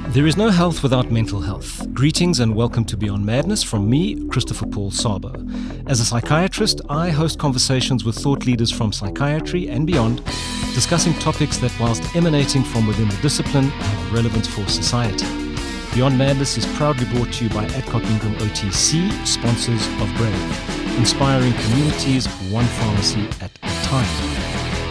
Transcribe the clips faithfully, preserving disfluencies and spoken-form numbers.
There is no health without mental health. Greetings and welcome to Beyond Madness from me, Christopher Paul Sabo. As a psychiatrist, I host conversations with thought leaders from psychiatry and beyond, discussing topics that, whilst emanating from within the discipline, have relevance for society. Beyond Madness is proudly brought to you by Adcock Ingram O T C, sponsors of Brave, inspiring communities one pharmacy at a time.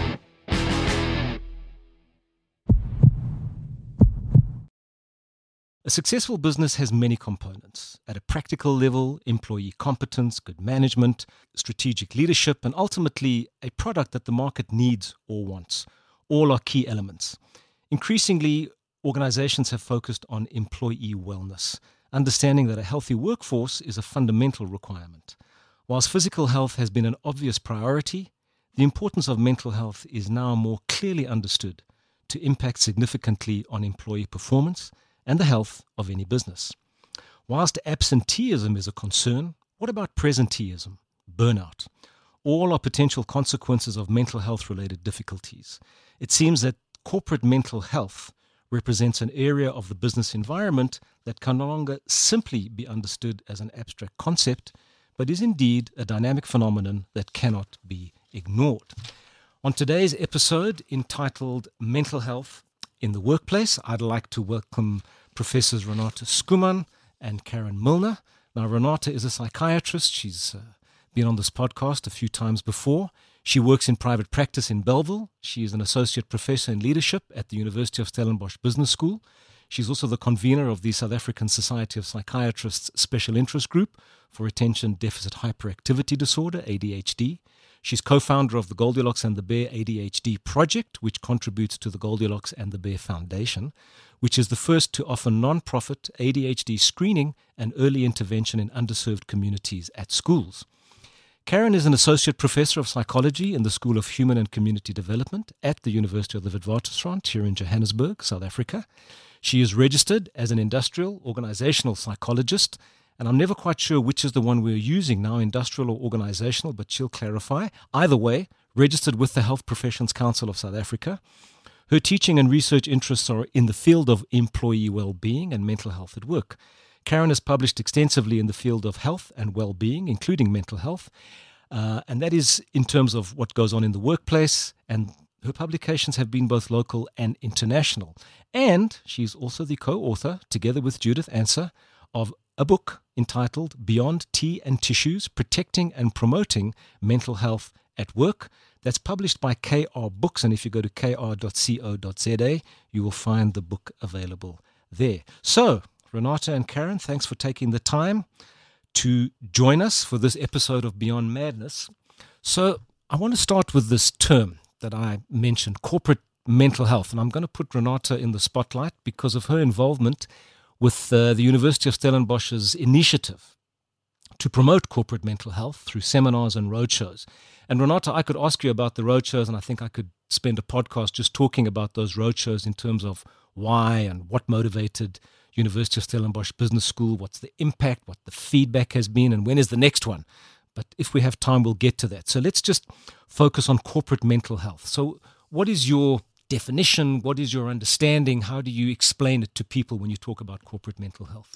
A successful business has many components. At a practical level, employee competence, good management, strategic leadership, and ultimately a product that the market needs or wants. All are key elements. Increasingly, organizations have focused on employee wellness, understanding that a healthy workforce is a fundamental requirement. Whilst physical health has been an obvious priority, the importance of mental health is now more clearly understood to impact significantly on employee performance and the health of any business. Whilst absenteeism is a concern, what about presenteeism, burnout? All are potential consequences of mental health-related difficulties. It seems that corporate mental health represents an area of the business environment that can no longer simply be understood as an abstract concept, but is indeed a dynamic phenomenon that cannot be ignored. On today's episode, entitled Mental Health in the Workplace, I'd like to welcome Professors Renate Schoeman and Karen Milner. Now, Renate is a psychiatrist. She's uh, been on this podcast a few times before. She works in private practice in Bellville. She is an associate professor in leadership at the University of Stellenbosch Business School. She's also the convener of the South African Society of Psychiatrists Special Interest Group for Attention Deficit Hyperactivity Disorder, A D H D. She's co-founder of the Goldilocks and the Bear A D H D project, which contributes to the Goldilocks and the Bear Foundation, which is the first to offer non-profit A D H D screening and early intervention in underserved communities at schools. Karen is an associate professor of psychology in the School of Human and Community Development at the University of the Witwatersrand here in Johannesburg, South Africa. She is registered as an industrial organizational psychologist, and I'm never quite sure which is the one we're using now, industrial or organizational, but she'll clarify. Either way, registered with the Health Professions Council of South Africa. Her teaching and research interests are in the field of employee well-being and mental health at work. Karen has published extensively in the field of health and well-being, including mental health, uh, and that is in terms of what goes on in the workplace, and her publications have been both local and international. And she's also the co-author, together with Judith Anser, of a book entitled Beyond Tea and Tissues, Protecting and Promoting Mental Health at Work. That's published by K R Books, and if you go to k r dot co dot z a, you will find the book available there. So, Renate and Karen, thanks for taking the time to join us for this episode of Beyond Madness. So, I want to start with this term that I mentioned, corporate mental health, and I'm going to put Renate in the spotlight because of her involvement with uh, the University of Stellenbosch's initiative to promote corporate mental health through seminars and roadshows. And Renate, I could ask you about the roadshows, and I think I could spend a podcast just talking about those roadshows in terms of why and what motivated University of Stellenbosch Business School, what's the impact, what the feedback has been, and when is the next one. But if we have time, we'll get to that. So let's just focus on corporate mental health. So what is your definition? What is your understanding? How do you explain it to people when you talk about corporate mental health?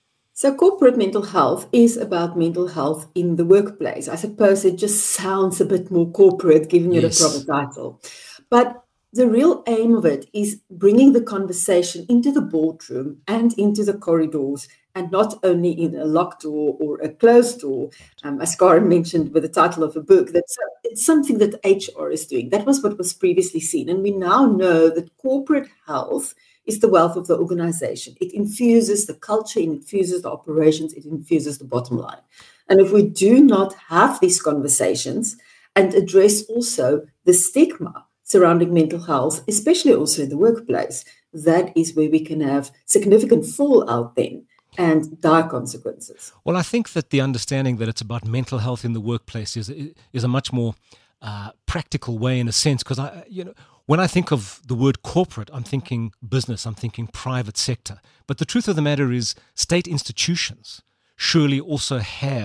So corporate mental health is about mental health in the workplace. I suppose it just sounds a bit more corporate, giving it yes. a proper title. But the real aim of it is bringing the conversation into the boardroom and into the corridors, and not only in a locked door or a closed door, um, as Karen mentioned with the title of a book. That's it's something that H R is doing. That was what was previously seen. And we now know that corporate health is the wealth of the organization. It infuses the culture, it infuses the operations, it infuses the bottom line. And if we do not have these conversations and address also the stigma surrounding mental health, especially also in the workplace, that is where we can have significant fallout then and dire consequences. Well, I think that the understanding that it's about mental health in the workplace is is a much more uh, practical way, in a sense, because I, you know, when I think of the word corporate, I'm thinking business, I'm thinking private sector. But the truth of the matter is, state institutions surely also have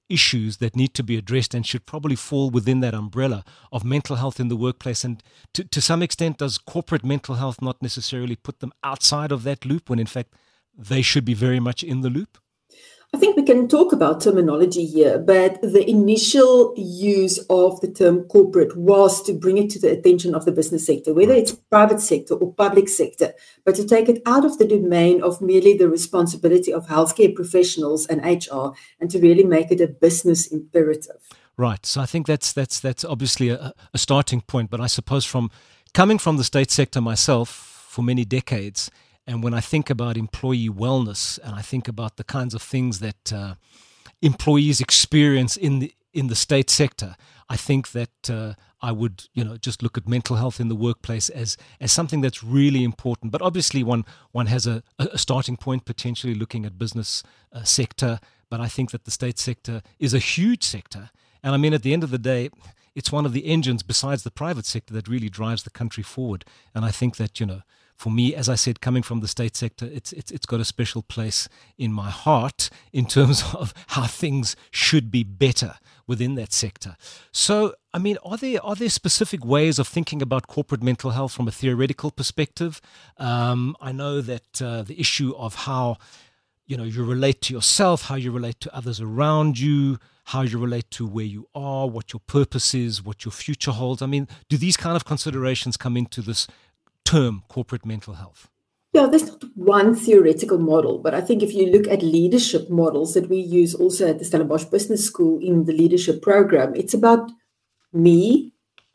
issues that need to be addressed and should probably fall within that umbrella of mental health in the workplace. And to, to some extent, does corporate mental health not necessarily put them outside of that loop when in fact they should be very much in the loop? I think we can talk about terminology here, but the initial use of the term corporate was to bring it to the attention of the business sector, whether it's private sector or public sector, but to take it out of the domain of merely the responsibility of healthcare professionals and H R and to really make it a business imperative. Right. So I think that's that's that's obviously a, a starting point, but I suppose from coming from the state sector myself for many decades, and when I think about employee wellness and I think about the kinds of things that uh, employees experience in the in the state sector, I think that uh, I would, you know, just look at mental health in the workplace as as something that's really important. But obviously, one one has a, a starting point potentially looking at business uh, sector. But I think that the state sector is a huge sector, and I mean, at the end of the day, it's one of the engines besides the private sector that really drives the country forward. And I think that, you know, for me, as I said, coming from the state sector, it's it's it's got a special place in my heart in terms of how things should be better within that sector. So, I mean, are there are there specific ways of thinking about corporate mental health from a theoretical perspective? Um, I know that uh, the issue of how, you know, you relate to yourself, how you relate to others around you, how you relate to where you are, what your purpose is, what your future holds. I mean, do these kind of considerations come into this term, corporate mental health? Yeah, there's not one theoretical model, but I think if you look at leadership models that we use also at the Stellenbosch Business School in the leadership program, it's about me,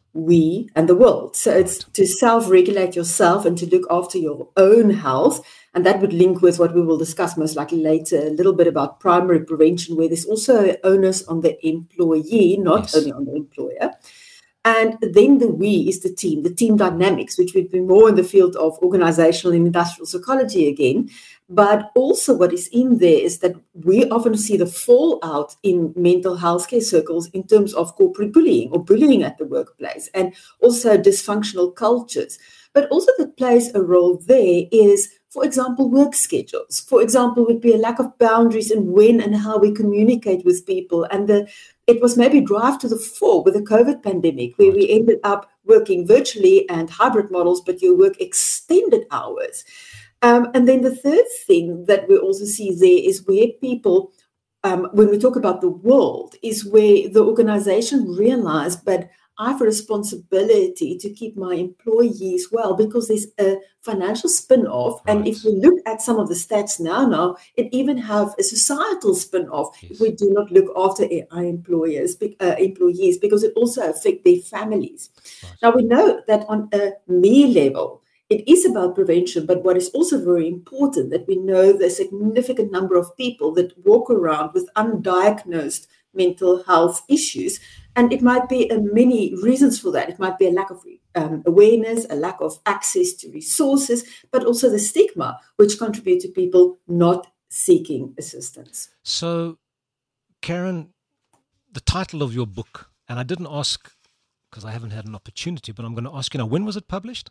we, and the world. So it's to self-regulate yourself and to look after your own health. And that would link with what we will discuss most likely later, a little bit about primary prevention, where there's also onus on the employee, not Yes. only on the employer. And then the we is the team, the team dynamics, which would be more in the field of organizational and industrial psychology again. But also what is in there is that we often see the fallout in mental health care circles in terms of corporate bullying or bullying at the workplace, and also dysfunctional cultures. But also that plays a role there is, for example, work schedules. For example, would be a lack of boundaries in when and how we communicate with people. And the it was maybe drive to the fore with the COVID pandemic, where we ended up working virtually and hybrid models, but you work extended hours. Um, and then the third thing that we also see there is where people, um, when we talk about the world, is where the organization realized, but I have a responsibility to keep my employees well, because there's a financial spin-off. Right. And if we look at some of the stats now, now it even have a societal spin-off. Yes. If we do not look after our employers, uh, employees, because it also affects their families. Right. Now, we know that on a me level, it is about prevention, but what is also very important that we know the significant number of people that walk around with undiagnosed mental health issues. And it might be uh, many reasons for that. It might be a lack of um, awareness, a lack of access to resources, but also the stigma, which contribute to people not seeking assistance. So, Karen, the title of your book, and I didn't ask because I haven't had an opportunity, but I'm going to ask you now, when was it published?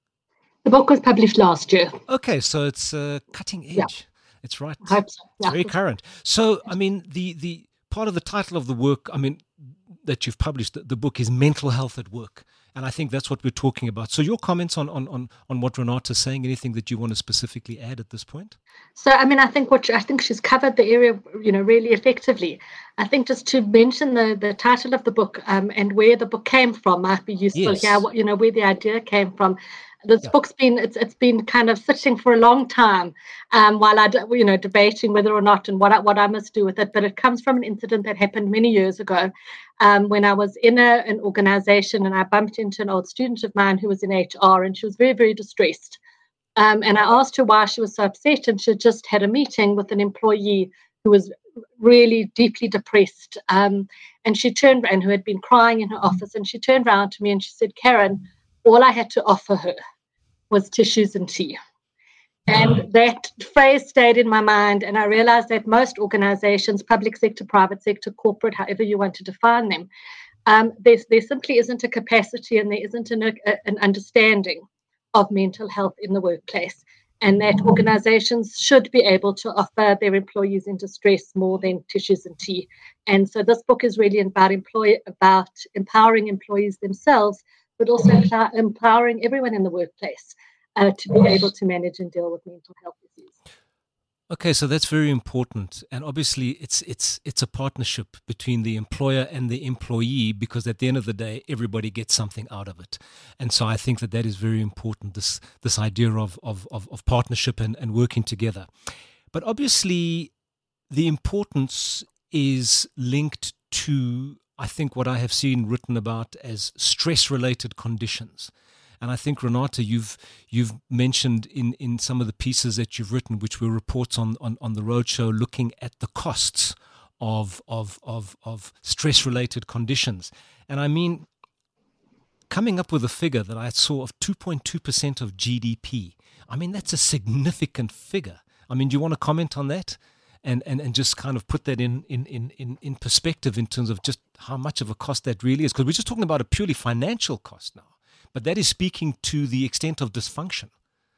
The book was published last year. Okay, so it's uh, cutting edge. Yeah. It's right. I hope so. Yeah. It's very current. So, I mean, the, the part of the title of the work, I mean, that you've published, the, the book is Mental Health at Work. And I think that's what we're talking about. So your comments on, on, on, on what Renata's saying, anything that you want to specifically add at this point? So, I mean, I think what I think she's covered the area, you know, really effectively. I think just to mention the, the title of the book um, and where the book came from might be useful yes. here, you know, where the idea came from. This yeah. book's been it's it's been kind of sitting for a long time um, while I you know debating whether or not and what I, what I must do with it. But it comes from an incident that happened many years ago um, when I was in a, an organization and I bumped into an old student of mine who was in H R, and she was very very distressed. Um, and I asked her why she was so upset, and she had just had a meeting with an employee who was really deeply depressed. Um, and she turned and who had been crying in her office, and she turned around to me and she said, "Karen, all I had to offer her was tissues and tea." And that phrase stayed in my mind. And I realized that most organizations, public sector, private sector, corporate, however you want to define them, um, there, there simply isn't a capacity and there isn't an, a, an understanding of mental health in the workplace. and that organizations should be able to offer their employees in distress more than tissues and tea. And so this book is really about employ about empowering employees themselves, but also empower, empowering everyone in the workplace uh, to be able to manage and deal with mental health issues. Okay, so that's very important, and obviously it's it's it's a partnership between the employer and the employee, because at the end of the day, everybody gets something out of it, and so I think that that is very important. This this idea of of of, of partnership and, and working together, but obviously the importance is linked to, I think, what I have seen written about as stress-related conditions. And I think, Renata, you've you've mentioned in, in some of the pieces that you've written, which were reports on, on, on the roadshow, looking at the costs of of of of stress-related conditions. And I mean, coming up with a figure that I saw of two point two percent of G D P. I mean, that's a significant figure. I mean, do you want to comment on that? And, and, and just kind of put that in, in, in, in perspective in terms of just how much of a cost that really is? Because we're just talking about a purely financial cost now. But that is speaking to the extent of dysfunction.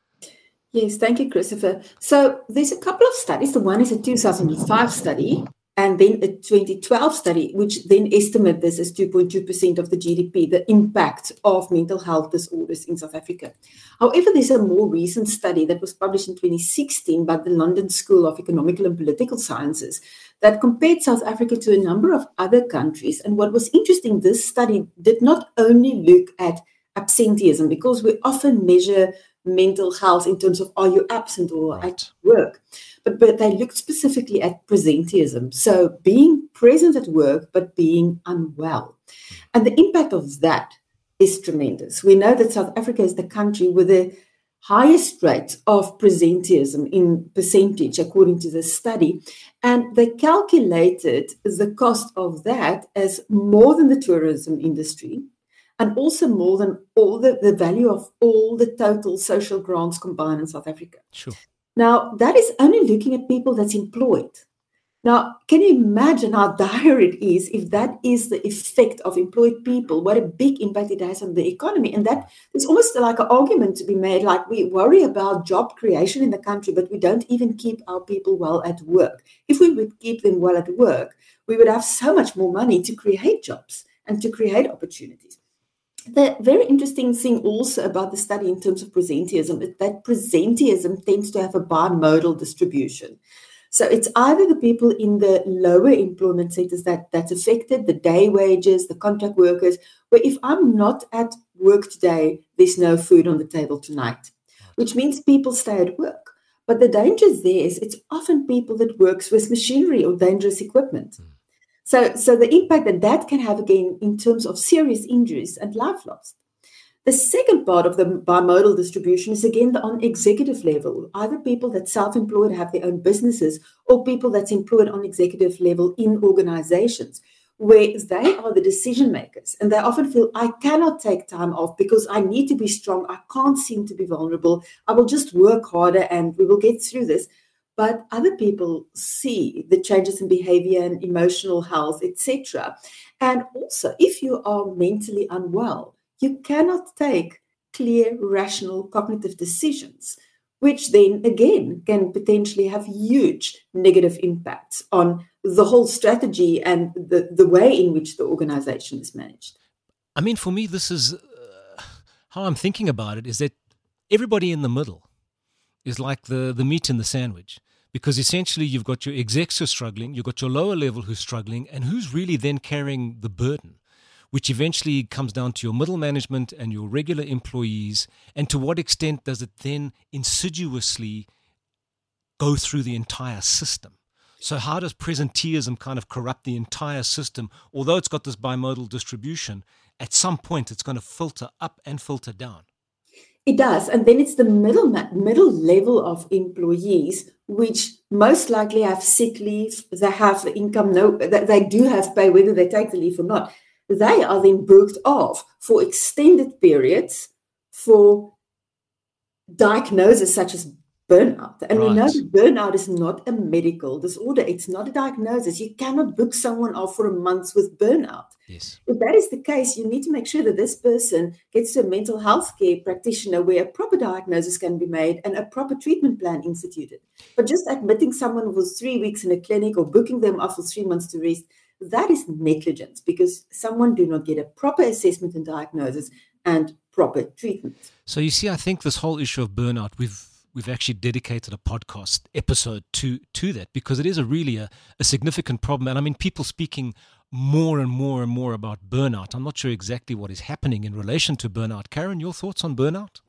Yes, thank you, Christopher. So there's a couple of studies. The one is a two thousand five study, and then a twenty twelve study, which then estimate this as two point two percent of the G D P, the impact of mental health disorders in South Africa. However, there's a more recent study that was published in twenty sixteen by the London School of Economical and Political Sciences that compared South Africa to a number of other countries. And what was interesting, this study did not only look at absenteeism, because we often measure mental health in terms of are you absent or right. at work, but but they looked specifically at presenteeism, so being present at work but being unwell, and the impact of that is tremendous. We know that South Africa is the country with the highest rate of presenteeism in percentage, according to this study, and they calculated the cost of that as more than the tourism industry, and also more than all the, the value of all the total social grants combined in South Africa. Sure. Now, that is only looking at people that's employed. Now, can you imagine how dire it is if that is the effect of employed people, what a big impact it has on the economy? And that is almost like an argument to be made, like we worry about job creation in the country, but we don't even keep our people well at work. If we would keep them well at work, we would have so much more money to create jobs and to create opportunities. The very interesting thing also about the study in terms of presenteeism is that presenteeism tends to have a bimodal distribution. So it's either the people in the lower employment sectors that, that's affected, the day wages, the contract workers, where if I'm not at work today, there's no food on the table tonight, which means people stay at work. But the danger there is it's often people that works with machinery or dangerous equipment. Mm. So, so the impact that that can have, again, in terms of serious injuries and life lost. The second part of the bimodal distribution is, again, the on executive level, either people that self-employed have their own businesses or people that's employed on executive level in organizations where they are the decision makers. And they often feel, I cannot take time off because I need to be strong. I can't seem to be vulnerable. I will just work harder and we will get through this. But other people see the changes in behavior and emotional health, et cetera. And also, if you are mentally unwell, you cannot take clear, rational, cognitive decisions, which then, again, can potentially have huge negative impacts on the whole strategy and the, the way in which the organization is managed. I mean, for me, this is uh, how I'm thinking about it, is that everybody in the middle is like the, the meat in the sandwich. Because essentially you've got your execs who are struggling, you've got your lower level who's struggling, and who's really then carrying the burden, which eventually comes down to your middle management and your regular employees, and to what extent does it then insidiously go through the entire system? So how does presenteeism kind of corrupt the entire system? Although it's got this bimodal distribution, at some point it's going to filter up and filter down. It does. And then it's the middle middle level of employees, which most likely have sick leave, they have income, no, they do have pay, whether they take the leave or not. They are then booked off for extended periods for diagnoses such as burnout. And Right. we know that burnout is not a medical disorder. It's not a diagnosis. You cannot book someone off for a month with burnout. Yes. If that is the case, you need to make sure that this person gets to a mental health care practitioner where a proper diagnosis can be made and a proper treatment plan instituted. But just admitting someone for three weeks in a clinic or booking them off for three months to rest, that is negligence, because someone do not get a proper assessment and diagnosis and proper treatment. So you see, I think this whole issue of burnout, we've we've actually dedicated a podcast episode to to that, because it is a really a, a significant problem. And I mean, people speaking more and more and more about burnout. I'm not sure exactly what is happening in relation to burnout. Karen, your thoughts on burnout?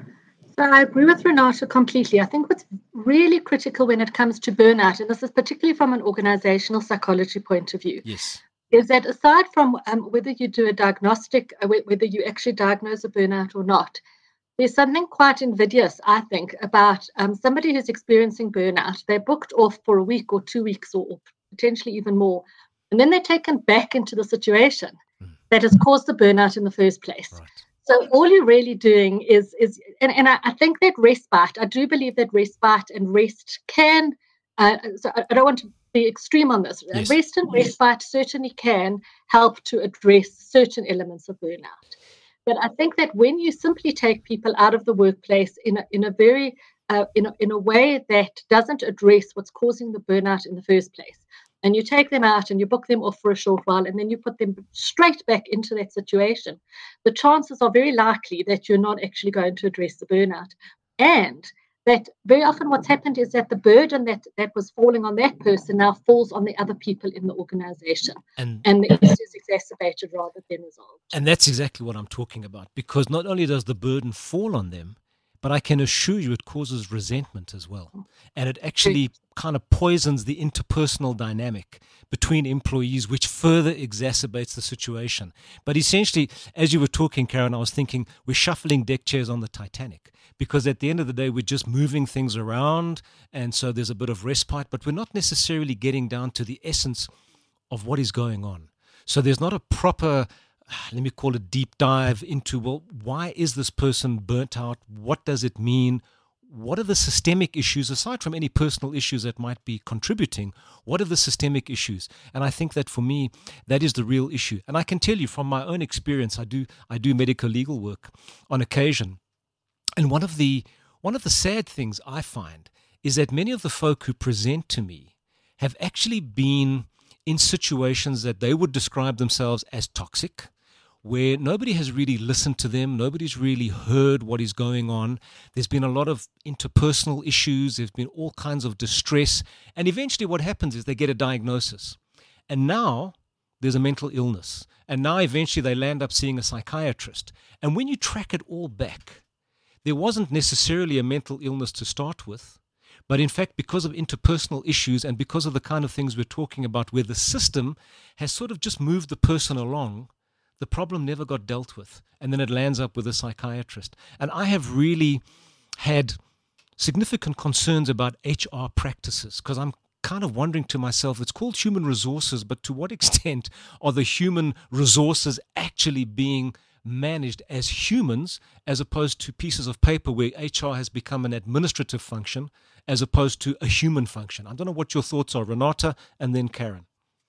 So I agree with Renata completely. I think what's really critical when it comes to burnout, and this is particularly from an organizational psychology point of view, yes, is that aside from um, whether you do a diagnostic, uh, whether you actually diagnose a burnout or not, there's something quite invidious, I think, about um, somebody who's experiencing burnout. They're booked off for a week or two weeks or potentially even more, and then they're taken back into the situation mm. that has caused the burnout in the first place. Right. So all you're really doing is, is and, and I, I think that respite, I do believe that respite and rest can, uh, so I, I don't want to be extreme on this, yes. rest and respite certainly can help to address certain elements of burnout. But I think that when you simply take people out of the workplace in a, in a very, uh, in, a, in a way that doesn't address what's causing the burnout in the first place, and you take them out and you book them off for a short while and then you put them straight back into that situation, the chances are very likely that you're not actually going to address the burnout. And that very often what's happened is that the burden that, that was falling on that person now falls on the other people in the organization. And, and the issue is exacerbated rather than resolved. And that's exactly what I'm talking about, because not only does the burden fall on them, but I can assure you it causes resentment as well. And it actually kind of poisons the interpersonal dynamic between employees, which further exacerbates the situation. But essentially, as you were talking, Karen, I was thinking we're shuffling deck chairs on the Titanic, because at the end of the day, we're just moving things around. And so there's a bit of respite, but we're not necessarily getting down to the essence of what is going on. So there's not a proper, let me call it, deep dive into, well, why is this person burnt out? What does it mean? What are the systemic issues, aside from any personal issues that might be contributing? What are the systemic issues? And I think that for me, that is the real issue. And I can tell you from my own experience, I do I do medical legal work on occasion. And one of the one of the sad things I find is that many of the folk who present to me have actually been in situations that they would describe themselves as toxic, where nobody has really listened to them, nobody's really heard what is going on. There's been a lot of interpersonal issues, there's been all kinds of distress, and eventually what happens is they get a diagnosis. And now there's a mental illness, and now eventually they land up seeing a psychiatrist. And when you track it all back, there wasn't necessarily a mental illness to start with, but in fact, because of interpersonal issues and because of the kind of things we're talking about, where the system has sort of just moved the person along, the problem never got dealt with, and then it lands up with a psychiatrist. And I have really had significant concerns about H R practices, because I'm kind of wondering to myself, it's called human resources, but to what extent are the human resources actually being managed as humans, as opposed to pieces of paper where H R has become an administrative function as opposed to a human function? I don't know what your thoughts are, Renata, and then Karen.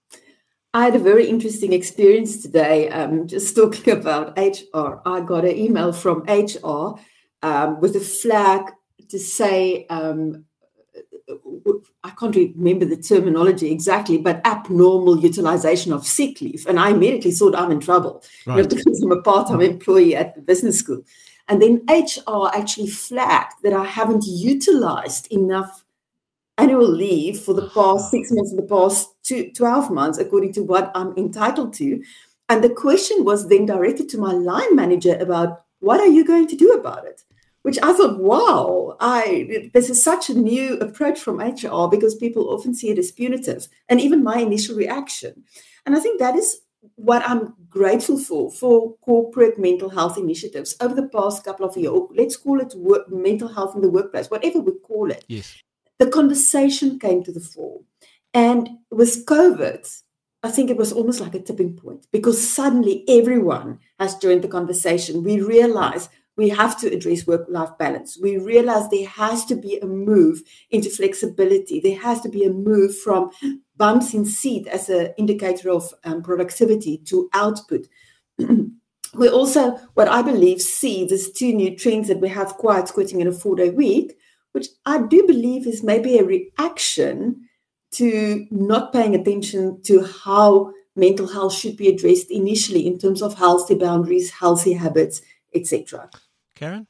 I had a very interesting experience today, um, just talking about H R. I got an email from H R um, with a flag to say, um, I can't remember the terminology exactly, but abnormal utilization of sick leave. And I immediately thought I'm in trouble, right, you know, because I'm a part-time employee at the business school. And then H R actually flagged that I haven't utilized enough annual leave for the past six months, for the past two, twelve months, according to what I'm entitled to. And the question was then directed to my line manager about, what are you going to do about it? Which I thought, wow, I this is such a new approach from H R, because people often see it as punitive, and even my initial reaction. And I think that is what I'm grateful for, for corporate mental health initiatives over the past couple of years. Let's call it work, mental health in the workplace, whatever we call it. Yes. The conversation came to the fore. And with COVID, I think it was almost like a tipping point, because suddenly everyone has joined the conversation. We realize we have to address work-life balance. We realize there has to be a move into flexibility. There has to be a move from bumps in seat as an indicator of um, productivity to output. We also, what I believe, see these two new trends that we have, quiet quitting and a four-day week, which I do believe is maybe a reaction to not paying attention to how mental health should be addressed initially in terms of healthy boundaries, healthy habits, et cetera. Karen?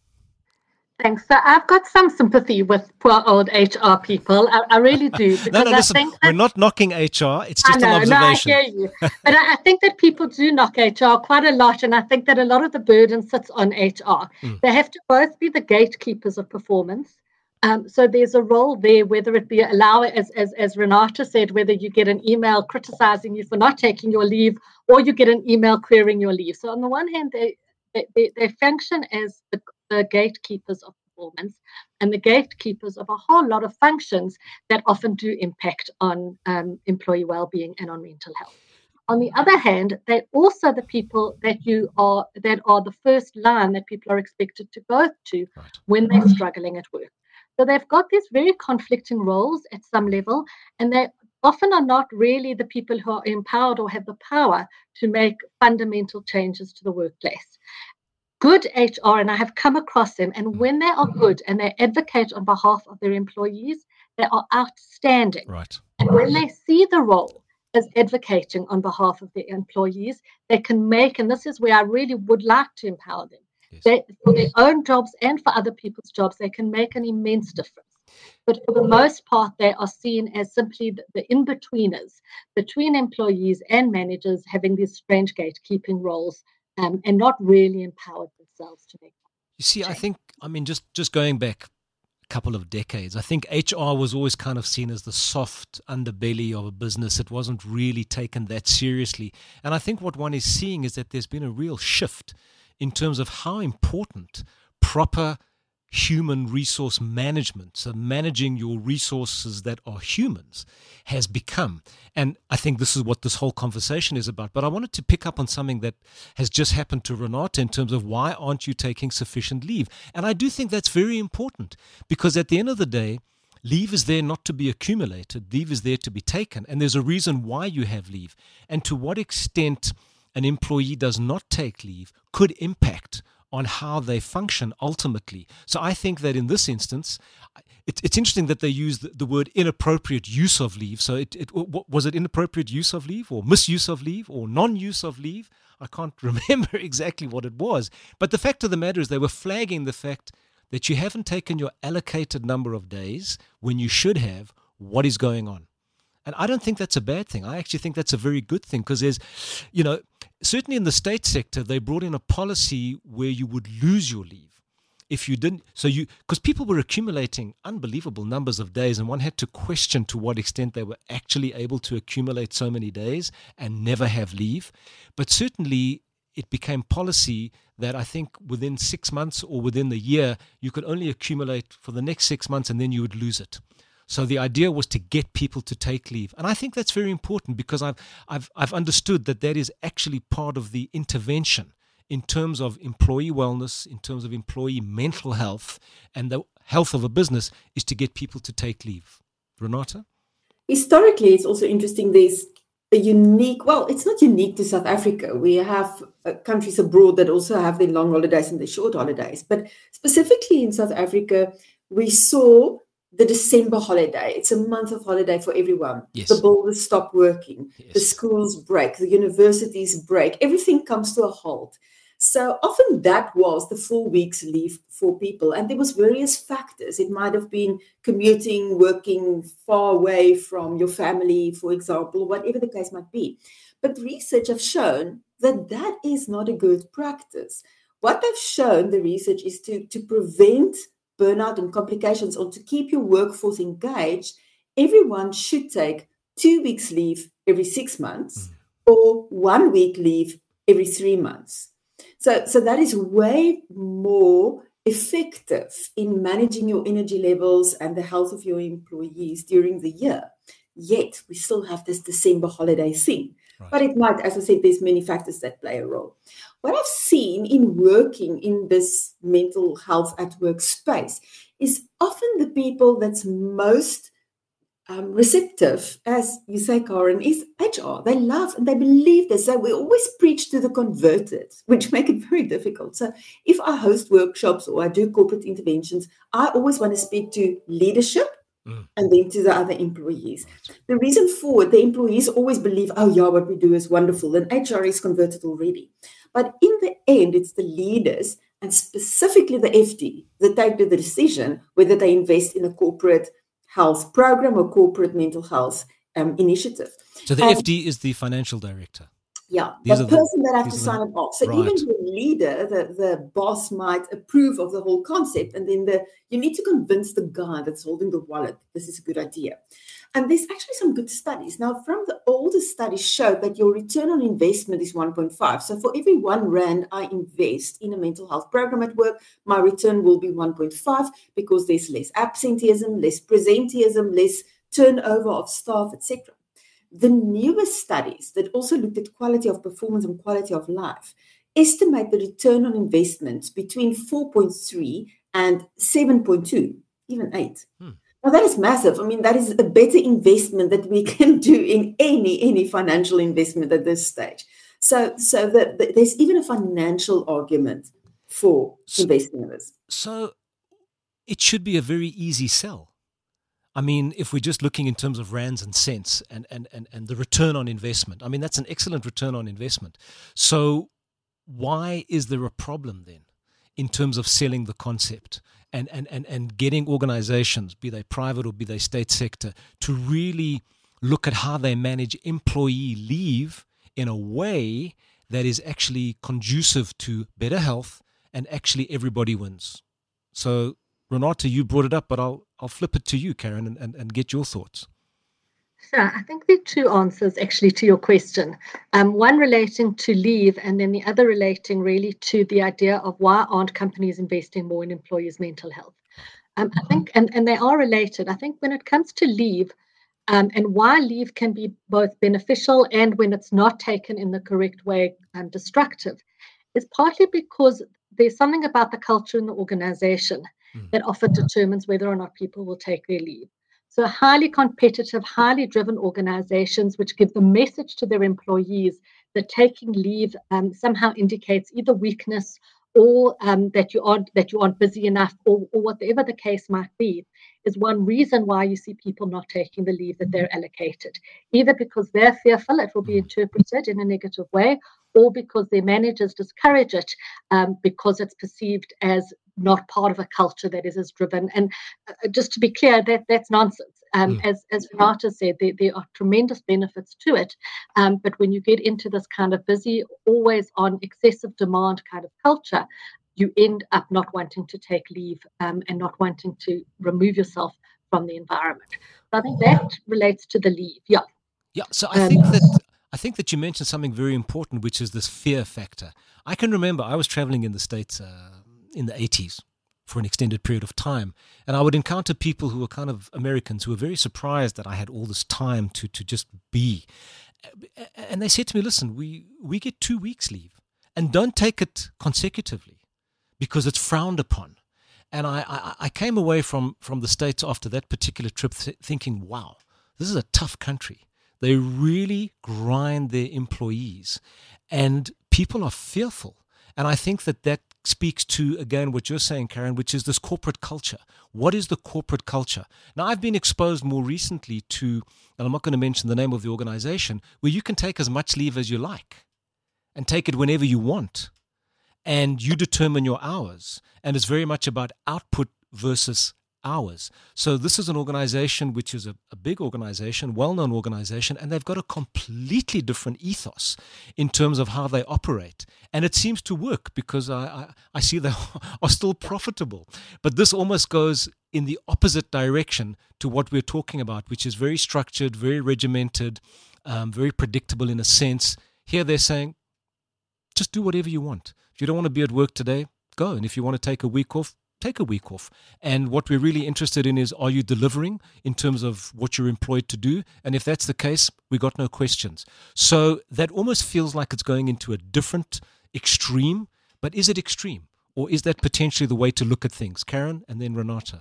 Thanks. So I've got some sympathy with poor old H R people. I, I really do. no, no, I listen, think that, we're not knocking H R. It's just I know, an observation. No, I hear you. But I, I think that people do knock H R quite a lot. And I think that a lot of the burden sits on H R. Mm. They have to both be the gatekeepers of performance. Um, so there's a role there, whether it be allow, as, as, as Renata said, whether you get an email criticizing you for not taking your leave or you get an email querying your leave. So on the one hand, they, they, they function as the, the gatekeepers of performance and the gatekeepers of a whole lot of functions that often do impact on um, employee well-being and on mental health. On the other hand, they're also the people that you are that are the first line that people are expected to go to right. when they're struggling at work. So they've got these very conflicting roles at some level, and they often are not really the people who are empowered or have the power to make fundamental changes to the workplace. Good H R, and I have come across them, and when they are good and they advocate on behalf of their employees, they are outstanding. Right. And when they see the role as advocating on behalf of their employees, they can make, and this is where I really would like to empower them, yes. they, for their own jobs and for other people's jobs, they can make an immense difference. But for the most part, they are seen as simply the, the in-betweeners between employees and managers having these strange gatekeeping roles um, and not really empowered themselves to make You see, change. I think, I mean, just, just going back a couple of decades, I think H R was always kind of seen as the soft underbelly of a business. It wasn't really taken that seriously. And I think what one is seeing is that there's been a real shift in terms of how important proper human resource management, so managing your resources that are humans, has become. And I think this is what this whole conversation is about. But I wanted to pick up on something that has just happened to Renata in terms of why aren't you taking sufficient leave? And I do think that's very important, because at the end of the day, leave is there not to be accumulated. Leave is there to be taken. And there's a reason why you have leave. And to what extent an employee does not take leave could impact on how they function ultimately. So I think that in this instance, it, it's interesting that they use the, the word inappropriate use of leave. So it, it was it inappropriate use of leave or misuse of leave or non-use of leave? I can't remember exactly what it was. But the fact of the matter is they were flagging the fact that you haven't taken your allocated number of days when you should have. What is going on? And I don't think that's a bad thing. I actually think that's a very good thing, because there's, you know, certainly in the state sector, they brought in a policy where you would lose your leave if you didn't. So you, because people were accumulating unbelievable numbers of days, and one had to question to what extent they were actually able to accumulate so many days and never have leave. But certainly it became policy that I think within six months or within the year, you could only accumulate for the next six months and then you would lose it. So the idea was to get people to take leave. And I think that's very important, because I've I've I've understood that that is actually part of the intervention in terms of employee wellness, in terms of employee mental health, and the health of a business is to get people to take leave. Renata? Historically, it's also interesting, there's a unique, well, it's not unique to South Africa. We have uh, countries abroad that also have their long holidays and their short holidays. But specifically in South Africa, we saw the December holiday. It's a month of holiday for everyone. Yes. The builders stop working. Yes. The schools break. The universities break. Everything comes to a halt. So often that was the full week's leave for people. And there was various factors. It might have been commuting, working far away from your family, for example, whatever the case might be. But research have shown that that is not a good practice. What they've shown, the research, is to, to prevent burnout and complications, or to keep your workforce engaged, everyone should take two weeks leave every six months mm. or one week leave every three months. So, so that is way more effective in managing your energy levels and the health of your employees during the year. Yet we still have this December holiday thing. Right. But it might, as I said, there's many factors that play a role. what I've seen in working in this mental health at work space is often the people that's most um, receptive, as you say, Karen, is H R. They love and they believe this. So we always preach to the converted, which make it very difficult. So if I host workshops or I do corporate interventions, I always want to speak to leadership and then to the other employees. The reason for it, the employees always believe, oh yeah, what we do is wonderful, and H R is converted already. But in the end, it's the leaders and specifically the F D that take the decision whether they invest in a corporate health program or corporate mental health um, initiative. So the and, F D is the financial director. Yeah, These the the, person that has to sign it off. So right. even the leader, the, the boss might approve of the whole concept, and then the you need to convince the guy that's holding the wallet, this is a good idea. And there's actually some good studies. Now, from the older studies showed that your return on investment is one point five. So for every one rand I invest in a mental health program at work, my return will be one point five because there's less absenteeism, less presenteeism, less turnover of staff, et cetera. The newest studies that also looked at quality of performance and quality of life estimate the return on investment between four point three and seven point two, even eight. Hmm. Now, that is massive. I mean, that is a better investment that we can do in any any financial investment at this stage. So, so the, the, there's even a financial argument for so, investing in this. So it should be a very easy sell. I mean, if we're just looking in terms of rands and cents and, and, and, and the return on investment, I mean, that's an excellent return on investment. So why is there a problem then in terms of selling the concept and, and, and, and getting organizations, be they private or be they state sector, to really look at how they manage employee leave in a way that is actually conducive to better health and actually everybody wins? So Renata, you brought it up, but I'll I'll flip it to you, Karen, and, and, and get your thoughts. Sure. I think there are two answers actually to your question. Um, one relating to leave, and then the other relating really to the idea of why aren't companies investing more in employees' mental health? Um, I think, and, and they are related. I think when it comes to leave, um, and why leave can be both beneficial and when it's not taken in the correct way, um, destructive, is partly because there's something about the culture in the organization that often determines whether or not people will take their leave. So highly competitive, highly driven organizations which give the message to their employees that taking leave um, somehow indicates either weakness or um, that you aren't that you aren't busy enough, or, or whatever the case might be, is one reason why you see people not taking the leave that they're allocated, either because they're fearful it will be interpreted in a negative way, or because their managers discourage it um, because it's perceived as not part of a culture that is as driven. And uh, just to be clear, that that's nonsense. Um, mm. As as Renata said, there, there are tremendous benefits to it. Um, but when you get into this kind of busy, always on excessive demand kind of culture, you end up not wanting to take leave um, and not wanting to remove yourself from the environment. So I think that relates to the leave. Yeah. Yeah. So I um, think that I think that you mentioned something very important, which is this fear factor. I can remember I was traveling in the States uh, in the eighties for an extended period of time, and I would encounter people who were kind of Americans who were very surprised that I had all this time to to just be. And they said to me, listen, we, we get two weeks leave, and don't take it consecutively because it's frowned upon. And I, I, I came away from, from the States after that particular trip th- thinking, wow, this is a tough country. They really grind their employees, and people are fearful. And I think that that speaks to, again, what you're saying, Karen, which is this corporate culture. What is the corporate culture? Now, I've been exposed more recently to, and I'm not going to mention the name of the organization, where you can take as much leave as you like and take it whenever you want. And you determine your hours. And it's very much about output versus hours. So this is an organization which is a, a big organization, well-known organization, and they've got a completely different ethos in terms of how they operate. And it seems to work because I, I, I see they are still profitable. But this almost goes in the opposite direction to what we're talking about, which is very structured, very regimented, um, very predictable in a sense. Here they're saying, just do whatever you want. If you don't want to be at work today, go. And if you want to take a week off, take a week off. And what we're really interested in is, are you delivering in terms of what you're employed to do? And if that's the case, we got no questions. So that almost feels like it's going into a different extreme, but is it extreme? Or is that potentially the way to look at things? Karen and then Renata.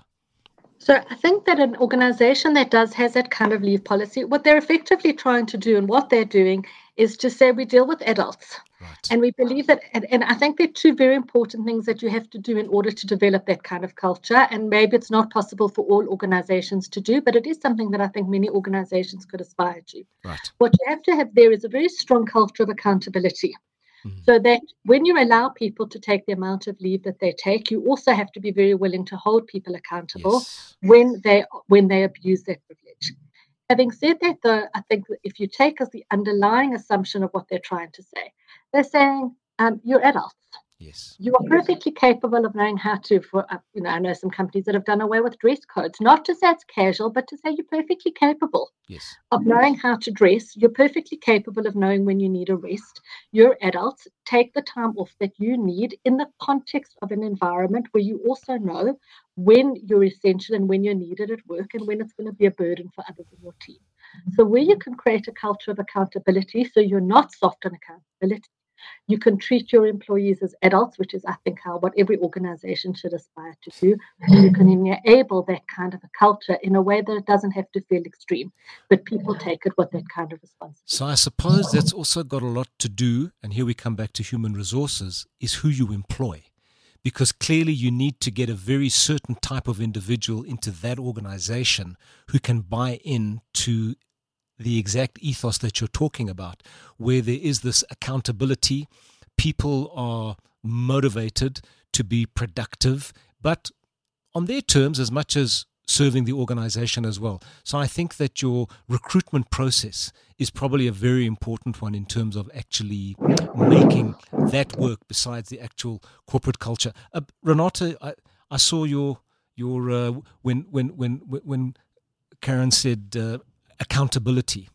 So I think that an organization that does has that kind of leave policy, what they're effectively trying to do and what they're doing is to say we deal with adults. Right. And we believe that, and, and I think there are two very important things that you have to do in order to develop that kind of culture. And maybe it's not possible for all organizations to do, but it is something that I think many organizations could aspire to. Right. What you have to have there is a very strong culture of accountability. Mm-hmm. So that when you allow people to take the amount of leave that they take, you also have to be very willing to hold people accountable Yes. when they when they abuse that privilege. Having said that, though, I think that if you take as the underlying assumption of what they're trying to say, they're saying um, you're adults. Yes. You are perfectly capable of knowing how to, for uh, you know, I know some companies that have done away with dress codes, not to say it's casual, but to say you're perfectly capable Yes. of knowing how to dress. You're perfectly capable of knowing when you need a rest. You're adults. Take the time off that you need in the context of an environment where you also know when you're essential and when you're needed at work and when it's going to be a burden for others in your team. So where you can create a culture of accountability, so you're not soft on accountability, you can treat your employees as adults, which is, I think, how what every organization should aspire to do. And you can enable that kind of a culture in a way that it doesn't have to feel extreme, but people take it with that kind of responsibility. So I suppose that's also got a lot to do, and here we come back to human resources, is who you employ. Because clearly you need to get a very certain type of individual into that organization who can buy in to the exact ethos that you're talking about, where there is this accountability. People are motivated to be productive, but on their terms as much as serving the organization as well. So I think that your recruitment process is probably a very important one in terms of actually making that work besides the actual corporate culture. Uh, Renata, I, I saw your your uh, when when when when Karen said uh, accountability.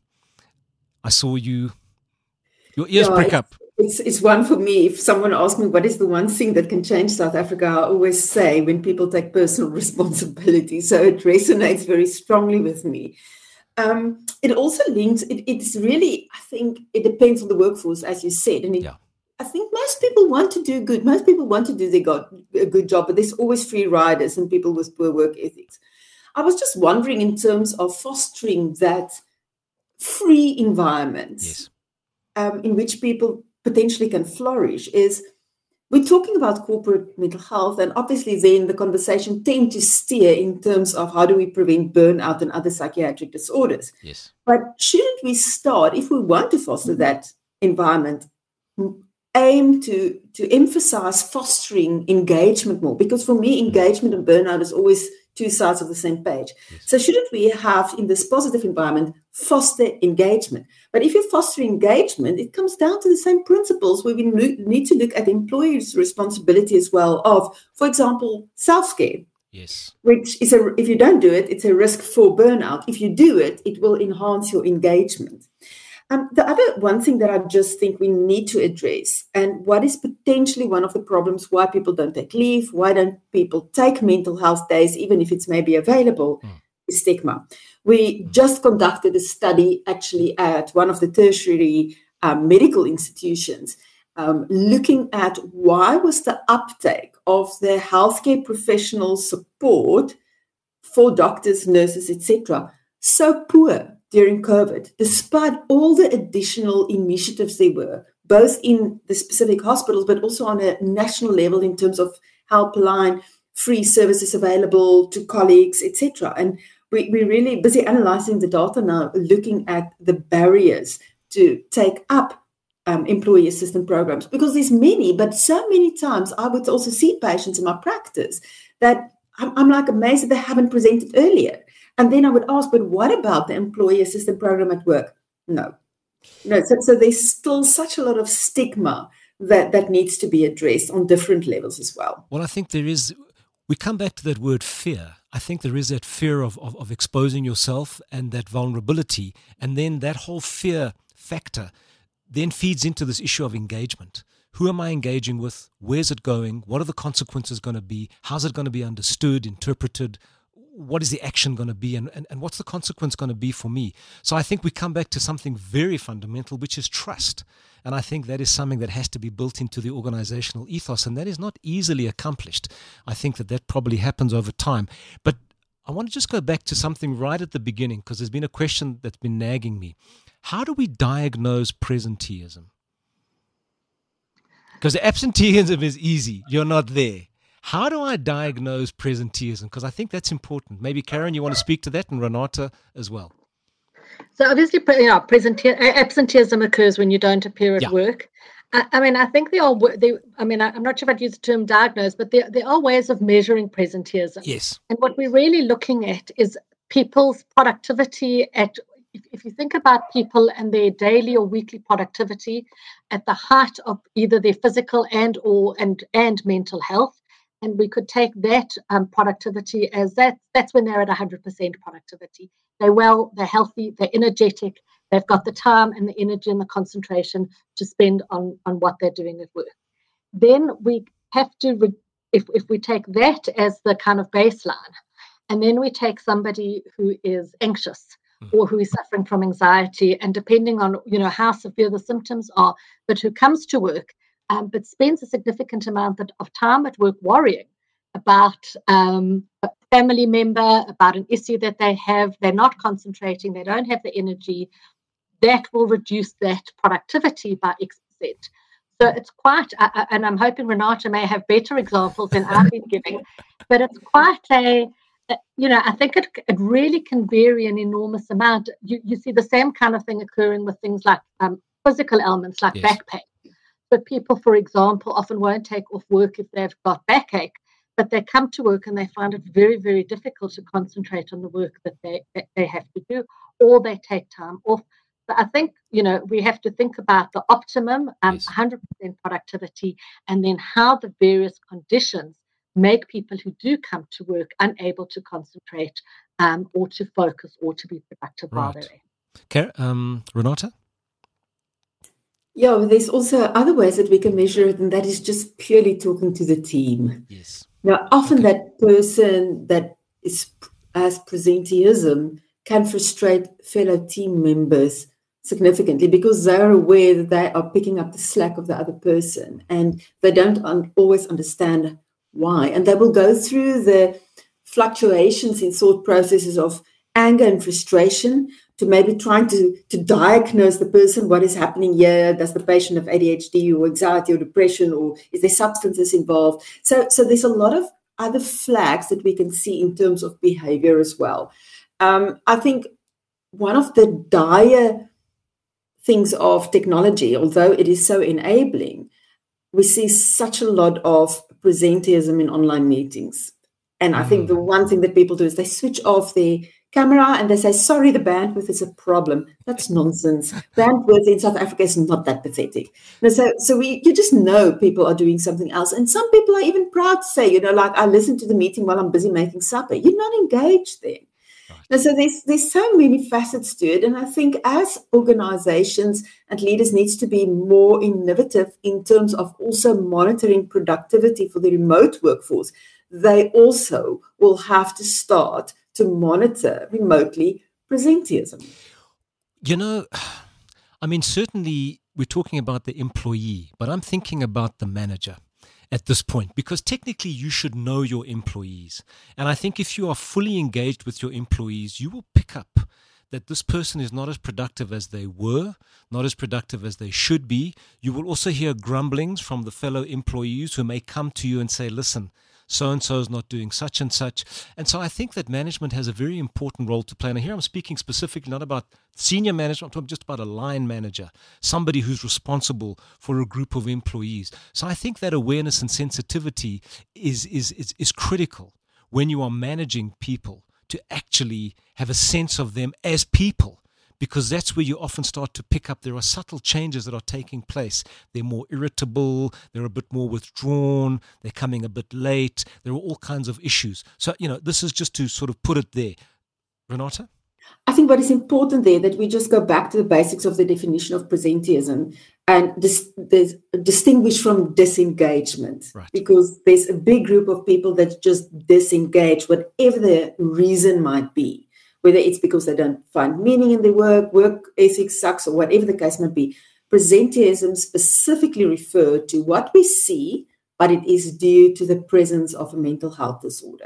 I saw you, your ears yeah, prick up. It's, it's one for me. If someone asks me what is the one thing that can change South Africa, I always say when people take personal responsibility. So it resonates very strongly with me. Um, it also links, it, it's really, I think it depends on the workforce, as you said. And it, Yeah. I think most people want to do good. Most people want to do their go- a good job, but there's always free riders and people with poor work ethics. I was just wondering in terms of fostering that free environment Yes. um, in which people potentially can flourish is we're talking about corporate mental health, and obviously then the conversation tend to steer in terms of how do we prevent burnout and other psychiatric disorders. Yes. But shouldn't we start, if we want to foster that environment, aim to, to emphasize fostering engagement more? Because for me, engagement and burnout is always two sides of the same page. Yes. So shouldn't we have, in this positive environment, foster engagement? But if you foster engagement, it comes down to the same principles where we need to look at employers' responsibility as well of, for example, self-care. Yes. Which is, a, if you don't do it, it's a risk for burnout. If you do it, it will enhance your engagement. Um, the other one thing that I just think we need to address, and what is potentially one of the problems why people don't take leave, why don't people take mental health days, even if it's maybe available, mm. is stigma. We mm. just conducted a study actually at one of the tertiary um, medical institutions, um, looking at why was the uptake of the healthcare professional support for doctors, nurses, et cetera so poor during COVID, despite all the additional initiatives there were, both in the specific hospitals, but also on a national level in terms of helpline, free services available to colleagues, et cetera. And we, we're really busy analyzing the data now, looking at the barriers to take up um, employee assistance programs, because there's many, but so many times I would also see patients in my practice that I'm, I'm like amazed that they haven't presented earlier. And then I would ask, but what about the employee assistance program at work? No. No. So, so there's still such a lot of stigma that, that needs to be addressed on different levels as well. Well, I think there is, we come back to that word fear. I think there is that fear of, of, of exposing yourself and that vulnerability. And then that whole fear factor then feeds into this issue of engagement. Who am I engaging with? Where's it going? What are the consequences going to be? How's it going to be understood, interpreted? what is the action going to be, and, and, and what's the consequence going to be for me? So I think we come back to something very fundamental, which is trust. And I think that is something that has to be built into the organizational ethos, and that is not easily accomplished. I think that that probably happens over time. But I want to just go back to something right at the beginning, because there's been a question that's been nagging me. How do we diagnose presenteeism? Because absenteeism is easy. You're not there. How do I diagnose presenteeism? Because I think that's important. Maybe, Karen, you want to speak to that, and Renata as well. So obviously, you know, presente- absenteeism occurs when you don't appear at yeah. work. I, I mean, I think there are, they, I mean, I'm not sure if I'd use the term diagnose, but there, there are ways of measuring presenteeism. Yes. And what we're really looking at is people's productivity at, if, if you think about people and their daily or weekly productivity at the height of either their physical and or and and mental health. And we could take that um, productivity as that, that's when they're at one hundred percent productivity. They're well, they're healthy, they're energetic, they've got the time and the energy and the concentration to spend on, on what they're doing at work. Then we have to, re- if, if we take that as the kind of baseline, and then we take somebody who is anxious mm. or who is suffering from anxiety, and depending on, you know, how severe the symptoms are, but who comes to work, Um, but spends a significant amount of time at work worrying about um, a family member, about an issue that they have. They're not concentrating. They don't have the energy. That will reduce that productivity by X percent. So it's quite, uh, and I'm hoping Renata may have better examples than I've been giving, but it's quite a, a you know, I think it, it really can vary an enormous amount. You, you see the same kind of thing occurring with things like um, physical ailments like yes. back pain. But people, for example, often won't take off work if they've got backache, but they come to work and they find it very, very difficult to concentrate on the work that they that they have to do, or they take time off. But I think, you know, we have to think about the optimum, um, yes. one hundred percent productivity, and then how the various conditions make people who do come to work unable to concentrate um, or to focus or to be productive right. while they're there. Okay, um, Renata? Yeah, there's also other ways that we can measure it, and that is just purely talking to the team. Yes. Now, often okay. that person that is has presenteeism can frustrate fellow team members significantly because they're aware that they are picking up the slack of the other person, and they don't un- always understand why. And they will go through the fluctuations in thought processes of anger and frustration to maybe trying to, to diagnose the person, what is happening here, does the patient have A D H D or anxiety or depression, or is there substances involved? So, so there's a lot of other flags that we can see in terms of behavior as well. Um, I think one of the dire things of technology, although it is so enabling, we see such a lot of presenteeism in online meetings. And I think the one thing that people do is they switch off their camera and they say, sorry, the bandwidth is a problem. That's nonsense. Bandwidth in South Africa is not that pathetic. And so so we you just know people are doing something else. And some people are even proud to say, you know, like, I listen to the meeting while I'm busy making supper. You're not engaged then. Right. And so there's there's so many facets to it. And I think as organizations and leaders needs to be more innovative in terms of also monitoring productivity for the remote workforce, they also will have to start to monitor remotely presenteeism. You know, I mean, certainly we're talking about the employee, but I'm thinking about the manager at this point, because technically you should know your employees. And I think if you are fully engaged with your employees, you will pick up that this person is not as productive as they were, not as productive as they should be. You will also hear grumblings from the fellow employees who may come to you and say, listen, so-and-so is not doing such and such. And so I think that management has a very important role to play. And here I'm speaking specifically not about senior management, I'm talking just about a line manager, somebody who's responsible for a group of employees. So I think that awareness and sensitivity is, is, is, is critical when you are managing people, to actually have a sense of them as people, because that's where you often start to pick up there are subtle changes that are taking place. They're more irritable, they're a bit more withdrawn, they're coming a bit late, there are all kinds of issues. So, you know, this is just to sort of put it there. Renata? I think what is important there, that we just go back to the basics of the definition of presenteeism. and dis- there's distinguished from disengagement, right. because there's a big group of people that just disengage, whatever the reason might be, whether it's because they don't find meaning in their work, work ethics sucks, or whatever the case might be. Presenteeism specifically referred to what we see, but it is due to the presence of a mental health disorder.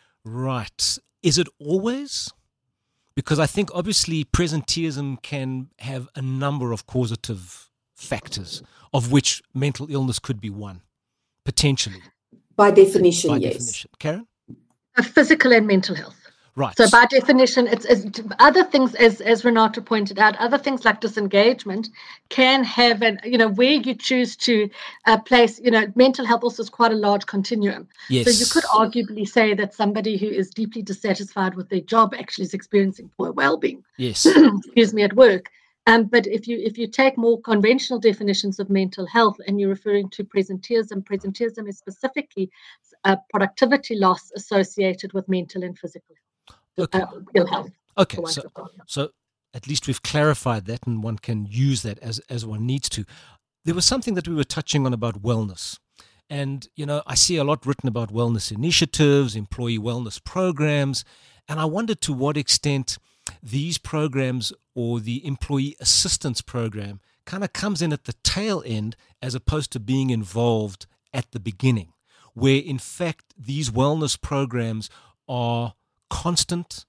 Right. Is it always? Because I think obviously presenteeism can have a number of causative factors, of which mental illness could be one, potentially. By definition, By yes. definition. Karen? A physical and mental health. Right. So by definition, it's, it's other things, as as Renata pointed out, other things like disengagement can have an, you know, where you choose to uh, place, you know, mental health also is quite a large continuum. Yes. So you could arguably say that somebody who is deeply dissatisfied with their job actually is experiencing poor well-being. Yes. Excuse me, at work. Um, but if you if you take more conventional definitions of mental health and you're referring to presenteeism, presenteeism is specifically a productivity loss associated with mental and physical health. Okay. Uh, ill health. Okay. So, so at least we've clarified that, and one can use that as as one needs to. There was something that we were touching on about wellness. And, you know, I see a lot written about wellness initiatives, employee wellness programs, and I wondered to what extent these programs or the employee assistance program kind of comes in at the tail end as opposed to being involved at the beginning, where in fact these wellness programs are constant,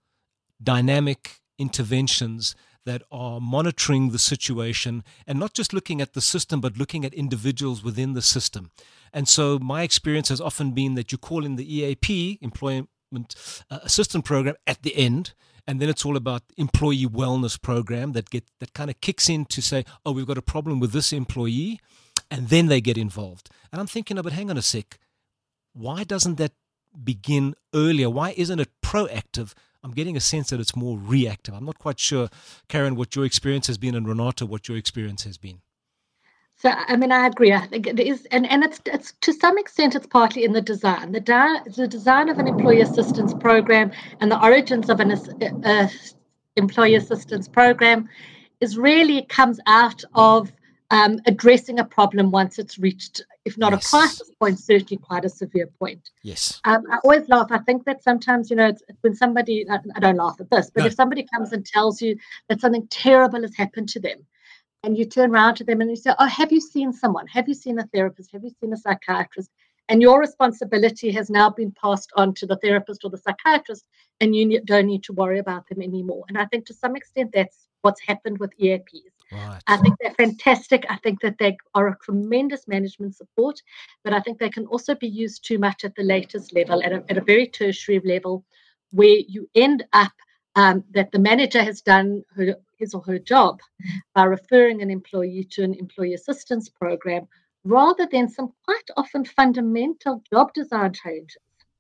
dynamic interventions that are monitoring the situation and not just looking at the system, but looking at individuals within the system. And so my experience has often been that you call in the E A P, Employment uh, Assistance Program, at the end, and then it's all about employee wellness program that get that kind of kicks in to say, oh, we've got a problem with this employee, and then they get involved. And I'm thinking, oh, but hang on a sec, why doesn't that begin earlier? Why isn't it proactive? I'm getting a sense that it's more reactive. I'm not quite sure, Karen, what your experience has been, and Renata, what your experience has been. So, I mean, I agree. I think it is, and, and it's it's to some extent, it's partly in the design. The, di- the design of an employee assistance program and the origins of an uh, employee assistance program is really comes out of um, addressing a problem once it's reached, if not yes. a crisis point, certainly quite a severe point. Yes. Um, I always laugh. I think that sometimes, you know, it's, when somebody, I, I don't laugh at this, but no. if somebody comes and tells you that something terrible has happened to them, and you turn around to them and you say, oh, have you seen someone? Have you seen a therapist? Have you seen a psychiatrist? And your responsibility has now been passed on to the therapist or the psychiatrist, and you don't need to worry about them anymore. And I think to some extent that's what's happened with E A Ps. Right. I think they're fantastic. I think that they are a tremendous management support, but I think they can also be used too much at the latest level, at a, at a very tertiary level, where you end up um, that the manager has done her, his or her job by referring an employee to an employee assistance program, rather than some quite often fundamental job design changes,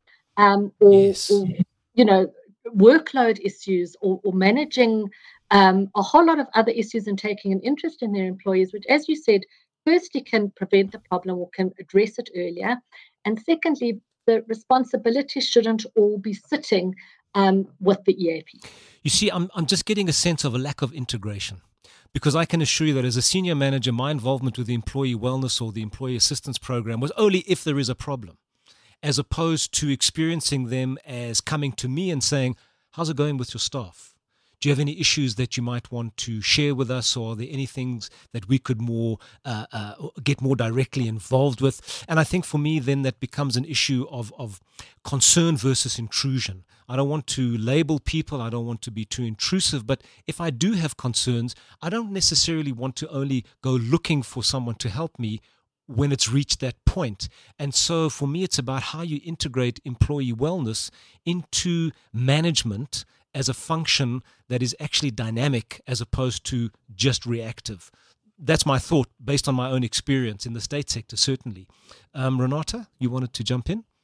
um, or, yes. or you know, workload issues, or, or managing um, a whole lot of other issues and taking an interest in their employees, which, as you said, firstly can prevent the problem or can address it earlier, and secondly, the responsibility shouldn't all be sitting um, with the E A P. You see, I'm I'm just getting a sense of a lack of integration, because I can assure you that as a senior manager, my involvement with the employee wellness or the employee assistance program was only if there is a problem, as opposed to experiencing them as coming to me and saying, how's it going with your staff? Do you have any issues that you might want to share with us, or are there any things that we could more uh, uh, get more directly involved with? And I think for me, then that becomes an issue of, of concern versus intrusion. I don't want to label people. I don't want to be too intrusive. But if I do have concerns, I don't necessarily want to only go looking for someone to help me when it's reached that point. And so for me, it's about how you integrate employee wellness into management as a function that is actually dynamic as opposed to just reactive. That's my thought based on my own experience in the state sector, certainly. Um, Renata, you wanted to jump in?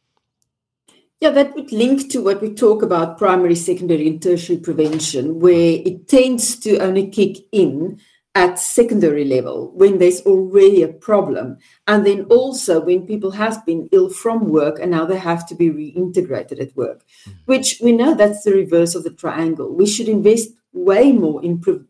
Yeah, that would link to what we talk about primary, secondary, and tertiary prevention, where it tends to only kick in at secondary level when there's already a problem. And then also when people have been ill from work and now they have to be reintegrated at work, mm-hmm. which we know that's the reverse of the triangle. We should invest way more in pre-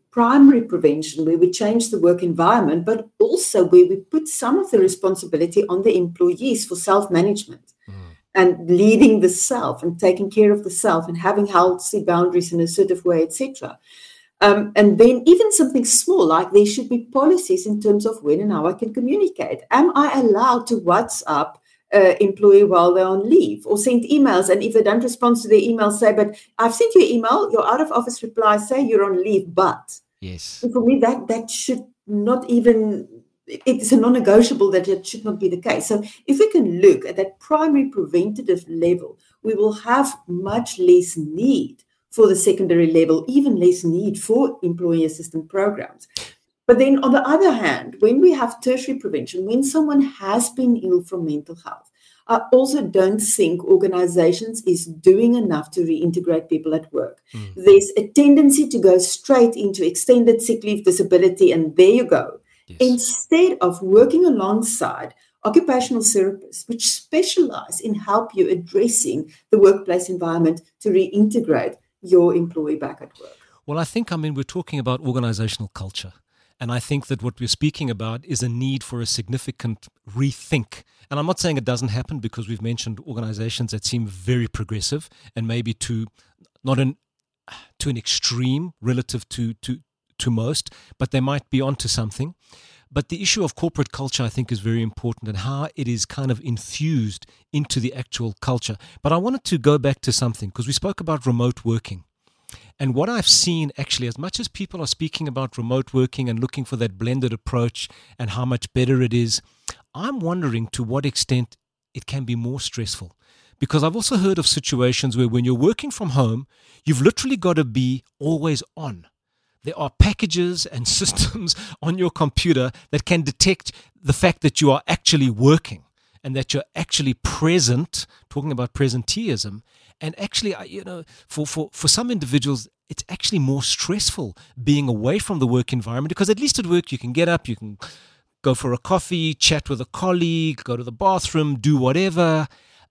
primary prevention, where we change the work environment, but also where we put some of the responsibility on the employees for self-management mm. and leading the self and taking care of the self and having healthy boundaries in an assertive way, et cetera. Um, and then even something small, like there should be policies in terms of when and how I can communicate. Am I allowed to WhatsApp Uh, employee while they're on leave, or send emails, and if they don't respond to their email, say, but I've sent you an email, your out of office reply say you're on leave, but yes, and for me that that should not even, it's a non-negotiable that it should not be the case. So if we can look at that primary preventative level, we will have much less need for the secondary level, even less need for employee assistance programs. But then on the other hand, when we have tertiary prevention, when someone has been ill from mental health, I also don't think organizations is doing enough to reintegrate people at work. Mm. There's a tendency to go straight into extended sick leave, disability, and there you go. Yes. Instead of working alongside occupational therapists, which specialize in help you addressing the workplace environment to reintegrate your employee back at work. Well, I think, I mean, we're talking about organizational culture. And I think that what we're speaking about is a need for a significant rethink. And I'm not saying it doesn't happen, because we've mentioned organizations that seem very progressive and maybe to not an to an extreme relative to to to most, but they might be onto something. But the issue of corporate culture, I think, is very important, and how it is kind of infused into the actual culture. But I wanted to go back to something, because we spoke about remote working. And what I've seen, actually, as much as people are speaking about remote working and looking for that blended approach and how much better it is, I'm wondering to what extent it can be more stressful. Because I've also heard of situations where when you're working from home, you've literally got to be always on. There are packages and systems on your computer that can detect the fact that you are actually working and that you're actually present, talking about presenteeism. And actually, you know, for, for, for some individuals, it's actually more stressful being away from the work environment, because at least at work you can get up, you can go for a coffee, chat with a colleague, go to the bathroom, do whatever,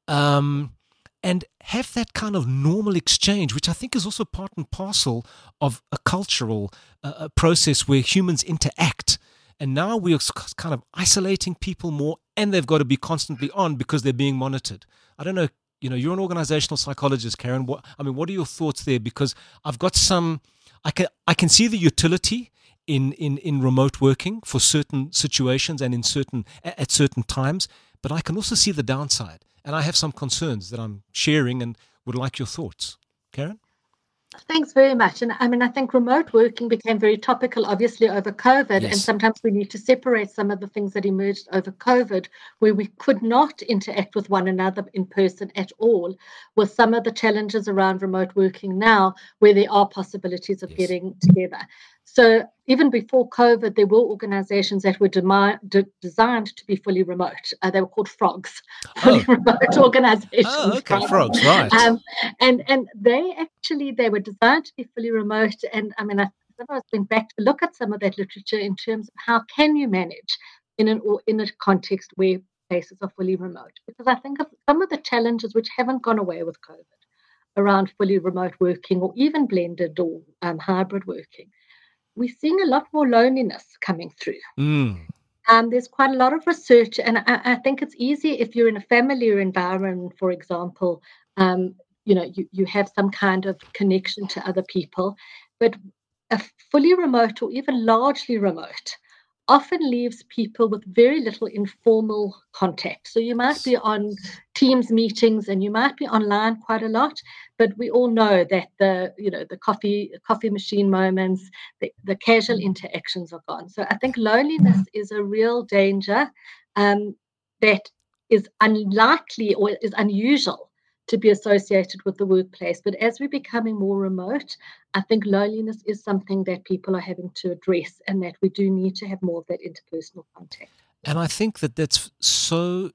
um, and have that kind of normal exchange, which I think is also part and parcel of a cultural uh, process where humans interact. And now we're kind of isolating people more, and they've got to be constantly on because they're being monitored. I don't know. You know, you're an organizational psychologist, Karen. What, I mean, what are your thoughts there? Because I've got some, I can I can see the utility in, in, in remote working for certain situations and in certain at certain times, but I can also see the downside, and I have some concerns that I'm sharing and would like your thoughts, Karen. Thanks very much. And I mean, I think remote working became very topical, obviously, over COVID. Yes. And sometimes we need to separate some of the things that emerged over COVID, where we could not interact with one another in person at all, with some of the challenges around remote working now, where there are possibilities of yes. getting together. So even before COVID, there were organizations that were demi- de- designed to be fully remote. Uh, they were called FROGs, fully oh. remote organizations. Oh, okay, FROGs, right. Um, and, and they actually, they were designed to be fully remote. And I mean, I, I went back to look at some of that literature in terms of how can you manage in an or in a context where places are fully remote. Because I think of some of the challenges which haven't gone away with COVID around fully remote working, or even blended or um, hybrid working. We're seeing a lot more loneliness coming through. Mm. Um, there's quite a lot of research, and I, I think it's easy if you're in a familiar environment, for example, um, you know, you, you have some kind of connection to other people, but a fully remote or even largely remote often leaves people with very little informal contact. So you might be on Teams meetings and you might be online quite a lot, but we all know that the, you know, the coffee coffee machine moments, the, the casual interactions are gone. So I think loneliness is a real danger um, that is unlikely or is unusual to be associated with the workplace. But as we're becoming more remote, I think loneliness is something that people are having to address, and that we do need to have more of that interpersonal contact. And I think that that's so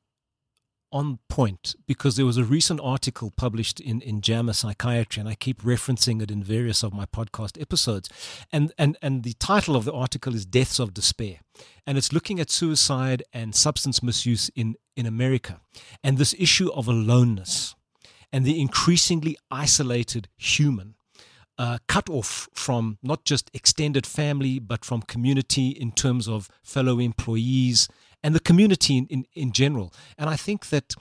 on point, because there was a recent article published in, in JAMA Psychiatry, and I keep referencing it in various of my podcast episodes. And, and, and the title of the article is Deaths of Despair. And it's looking at suicide and substance misuse in, in America, and this issue of aloneness and the increasingly isolated human. uh, cut off from not just extended family, but from community in terms of fellow employees and the community in, in, in general. And I think that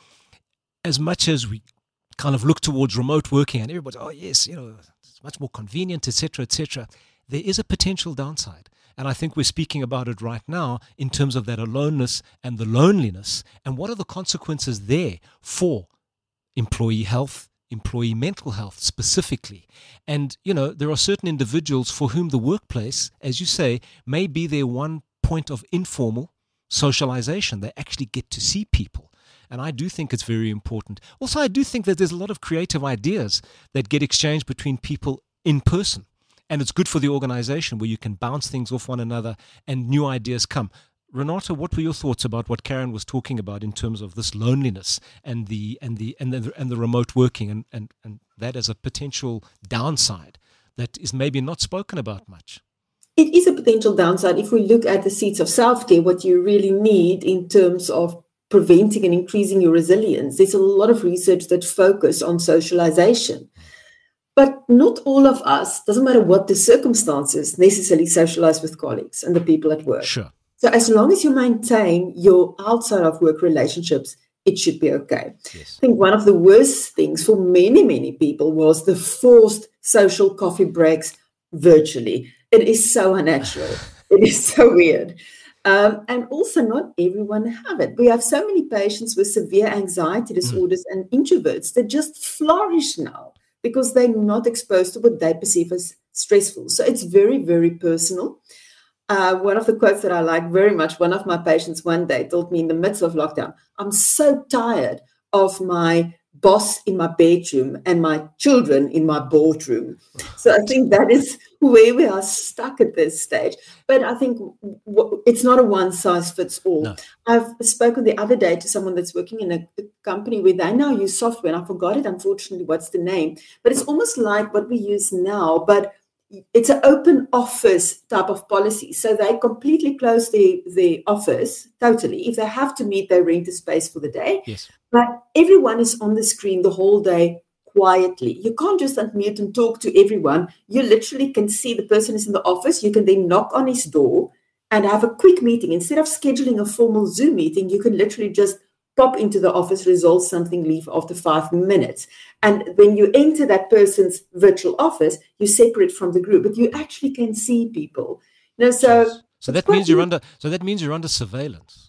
as much as we kind of look towards remote working and everybody, oh yes, you know, it's much more convenient, et cetera, et cetera, there is a potential downside. And I think we're speaking about it right now in terms of that aloneness and the loneliness, and what are the consequences there for employee health, employee mental health specifically. And, you know, there are certain individuals for whom the workplace, as you say, may be their one point of informal socialization. They actually get to see people. And I do think it's very important. Also, I do think that there's a lot of creative ideas that get exchanged between people in person. And it's good for the organization where you can bounce things off one another and new ideas come. Renata, what were your thoughts about what Karen was talking about in terms of this loneliness and the and the and the and the remote working and, and, and that as a potential downside that is maybe not spoken about much? It is a potential downside. If we look at the seeds of self-care, what you really need in terms of preventing and increasing your resilience, there's a lot of research that focus on socialization. But not all of us, doesn't matter what the circumstances, necessarily socialize with colleagues and the people at work. Sure. So as long as you maintain your outside of work relationships, it should be okay. Yes. I think one of the worst things for many, many people was the forced social coffee breaks virtually. It is so unnatural. It is so weird. Um, and also not everyone have it. We have so many patients with severe anxiety disorders mm. and introverts that just flourish now because they're not exposed to what they perceive as stressful. So it's very, very personal. Uh, one of the quotes that I like very much, one of my patients one day told me in the midst of lockdown, I'm so tired of my boss in my bedroom and my children in my boardroom. So I think that is where we are stuck at this stage. But I think w- it's not a one size fits all. No. I've spoken the other day to someone that's working in a, a company where they now use software, and I forgot it, unfortunately, what's the name. But it's almost like what we use now, but it's an open office type of policy. So they completely close the, the office totally. If they have to meet, they rent a space for the day. Yes. But everyone is on the screen the whole day quietly. You can't just unmute and talk to everyone. You literally can see the person is in the office. You can then knock on his door and have a quick meeting. Instead of scheduling a formal Zoom meeting, you can literally just pop into the office, resolve something, leave after five minutes. And when you enter that person's virtual office, you separate from the group, but you actually can see people. You know, so so that means you're under. So that means you're under surveillance.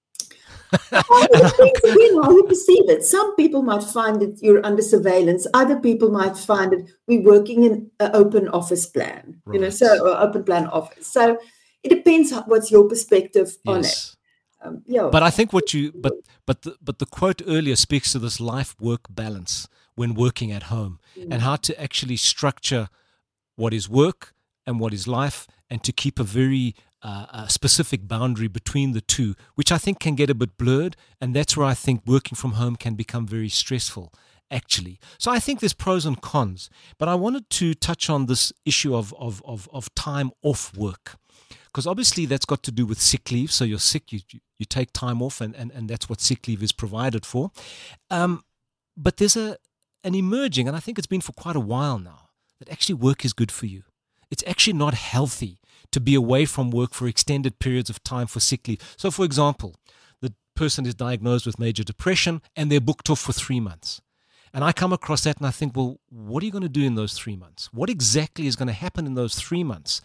Well, it depends again how you perceive it. Some people might find that you're under surveillance. Other people might find that we're working in an open office plan. Right. You know, so or open plan office. So it depends what's your perspective yes. on it. Um, yeah. But I think what you but but the, but the quote earlier speaks to this life-work balance when working at home mm. and how to actually structure what is work and what is life, and to keep a very uh, a specific boundary between the two, which I think can get a bit blurred, and that's where I think working from home can become very stressful, actually. So I think there's pros and cons, but I wanted to touch on this issue of of of, of time off work. Because obviously that's got to do with sick leave. So you're sick, you you take time off, and, and, and that's what sick leave is provided for. Um, but there's a an emerging, and I think it's been for quite a while now, that actually work is good for you. It's actually not healthy to be away from work for extended periods of time for sick leave. So, for example, the person is diagnosed with major depression and they're booked off for three months. And I come across that and I think, well, what are you going to do in those three months? What exactly is going to happen in those three months?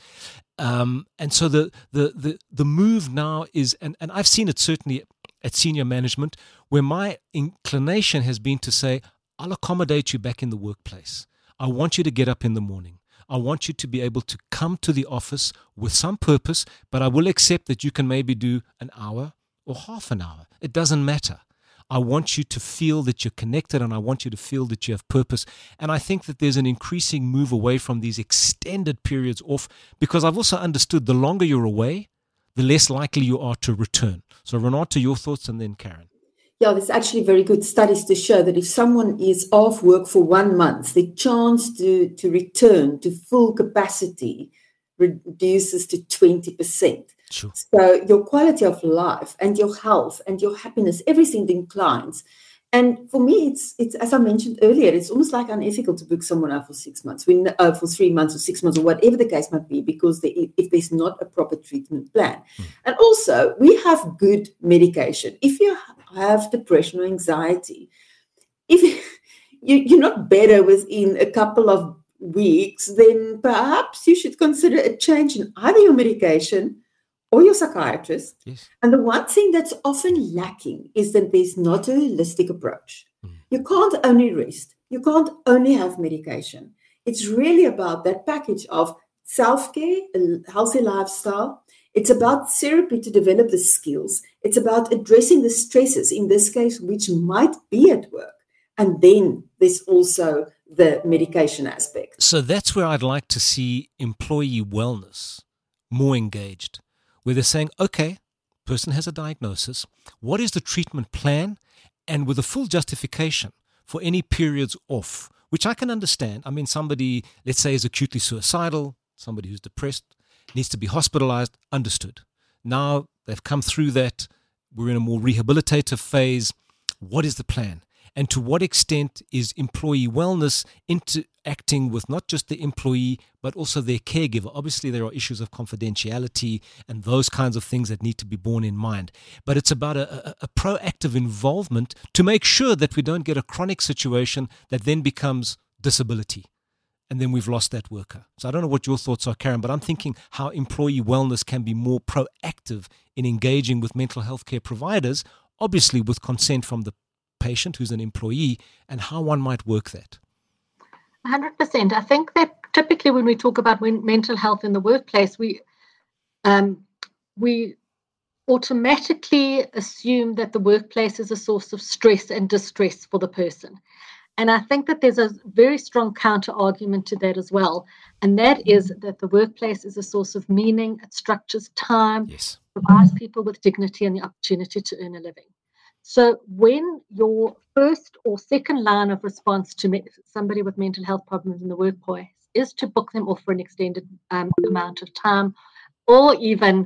Um, and so the the the the move now is, and, and I've seen it certainly at senior management, where my inclination has been to say, I'll accommodate you back in the workplace. I want you to get up in the morning. I want you to be able to come to the office with some purpose, but I will accept that you can maybe do an hour or half an hour. It doesn't matter. I want you to feel that you're connected, and I want you to feel that you have purpose. And I think that there's an increasing move away from these extended periods off, because I've also understood the longer you're away, the less likely you are to return. So Renata, your thoughts, and then Karen. Yeah, there's actually very good studies to show that if someone is off work for one month, the chance to, to return to full capacity reduces to twenty percent. Sure. So your quality of life and your health and your happiness, everything declines. And for me, it's it's as I mentioned earlier, it's almost like unethical to book someone out for six months, we, uh, for three months or six months or whatever the case might be, because they, if there's not a proper treatment plan. Mm. And also, we have good medication. If you have depression or anxiety, if you, you're not better within a couple of weeks, then perhaps you should consider a change in either your medication or your psychiatrist. Yes. And the one thing that's often lacking is that there's not a holistic approach. Mm. You can't only rest. You can't only have medication. It's really about that package of self-care, a healthy lifestyle. It's about therapy to develop the skills. It's about addressing the stresses, in this case, which might be at work. And then there's also the medication aspect. So that's where I'd like to see employee wellness more engaged, where they're saying, okay, person has a diagnosis, what is the treatment plan, and with a full justification for any periods off, which I can understand. I mean, somebody, let's say, is acutely suicidal, somebody who's depressed, needs to be hospitalized, understood. Now they've come through that, we're in a more rehabilitative phase. What is the plan? And to what extent is employee wellness interacting with not just the employee, but also their caregiver? Obviously, there are issues of confidentiality and those kinds of things that need to be borne in mind. But it's about a, a, a proactive involvement to make sure that we don't get a chronic situation that then becomes disability. And then we've lost that worker. So I don't know what your thoughts are, Karen, but I'm thinking how employee wellness can be more proactive in engaging with mental health care providers, obviously with consent from the patient who's an employee, and how one might work that. one hundred percent. I think that typically when we talk about mental health in the workplace, we um, we automatically assume that the workplace is a source of stress and distress for the person. And I think that there's a very strong counter argument to that as well. And that is that the workplace is a source of meaning, it structures time, yes, provides people with dignity and the opportunity to earn a living. So when your first or second line of response to me, somebody with mental health problems in the workplace is to book them off for an extended um, amount of time, or even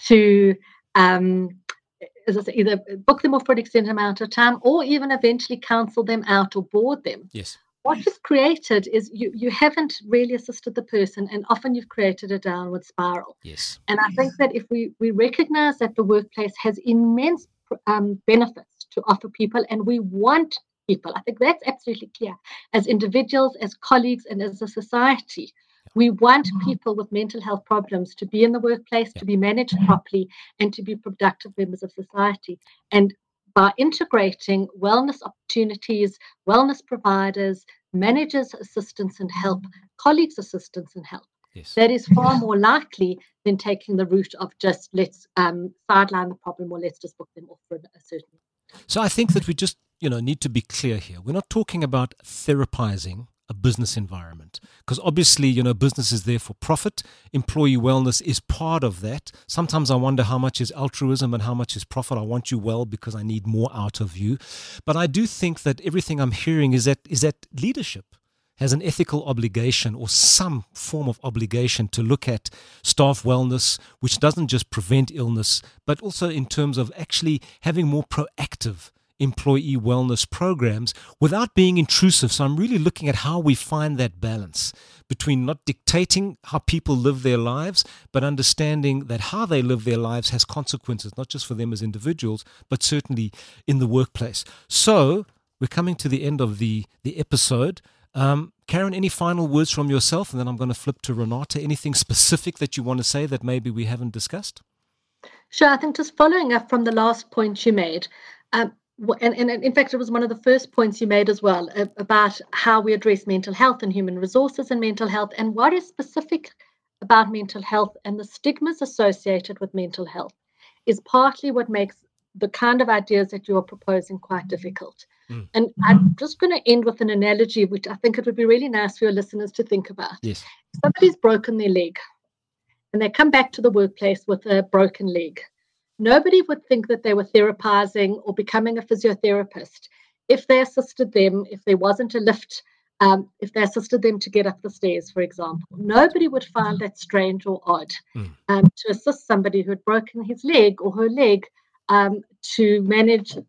to um, as I say, either book them off for an extended amount of time, or even eventually counsel them out or board them. Yes. What you've created is you, you haven't really assisted the person, and often you've created a downward spiral. Yes. And I think that if we, we recognize that the workplace has immense um, benefits to offer people, and we want people, I think that's absolutely clear, as individuals, as colleagues, and as a society. We want people with mental health problems to be in the workplace, to be managed properly, and to be productive members of society. And by integrating wellness opportunities, wellness providers, managers' assistance and help, colleagues' assistance and help, yes, that is far more likely than taking the route of just let's um, sideline the problem, or let's just book them off for a certain. So I think that we just, you know, need to be clear here. We're not talking about therapizing a business environment, because obviously, you know, business is there for profit. Employee wellness is part of that. Sometimes I wonder how much is altruism and how much is profit. I want you well because I need more out of you. But I do think that everything I'm hearing is that is that leadership has an ethical obligation or some form of obligation to look at staff wellness, which doesn't just prevent illness, but also in terms of actually having more proactive employee wellness programs without being intrusive. So I'm really looking at how we find that balance between not dictating how people live their lives, but understanding that how they live their lives has consequences, not just for them as individuals, but certainly in the workplace. So we're coming to the end of the, the episode. Um, Karen, any final words from yourself? And then I'm going to flip to Renata. Anything specific that you want to say that maybe we haven't discussed? Sure. I think just following up from the last point you made, um, And, and in fact, it was one of the first points you made as well about how we address mental health and human resources and mental health, and what is specific about mental health and the stigmas associated with mental health is partly what makes the kind of ideas that you're proposing quite difficult. Mm. And I'm just going to end with an analogy, which I think it would be really nice for your listeners to think about. Yes. If somebody's broken their leg and they come back to the workplace with a broken leg, nobody would think that they were therapizing or becoming a physiotherapist if they assisted them, if there wasn't a lift, um, if they assisted them to get up the stairs, for example. Nobody would find that strange or odd mm. um, to assist somebody who had broken his leg or her leg um, to manage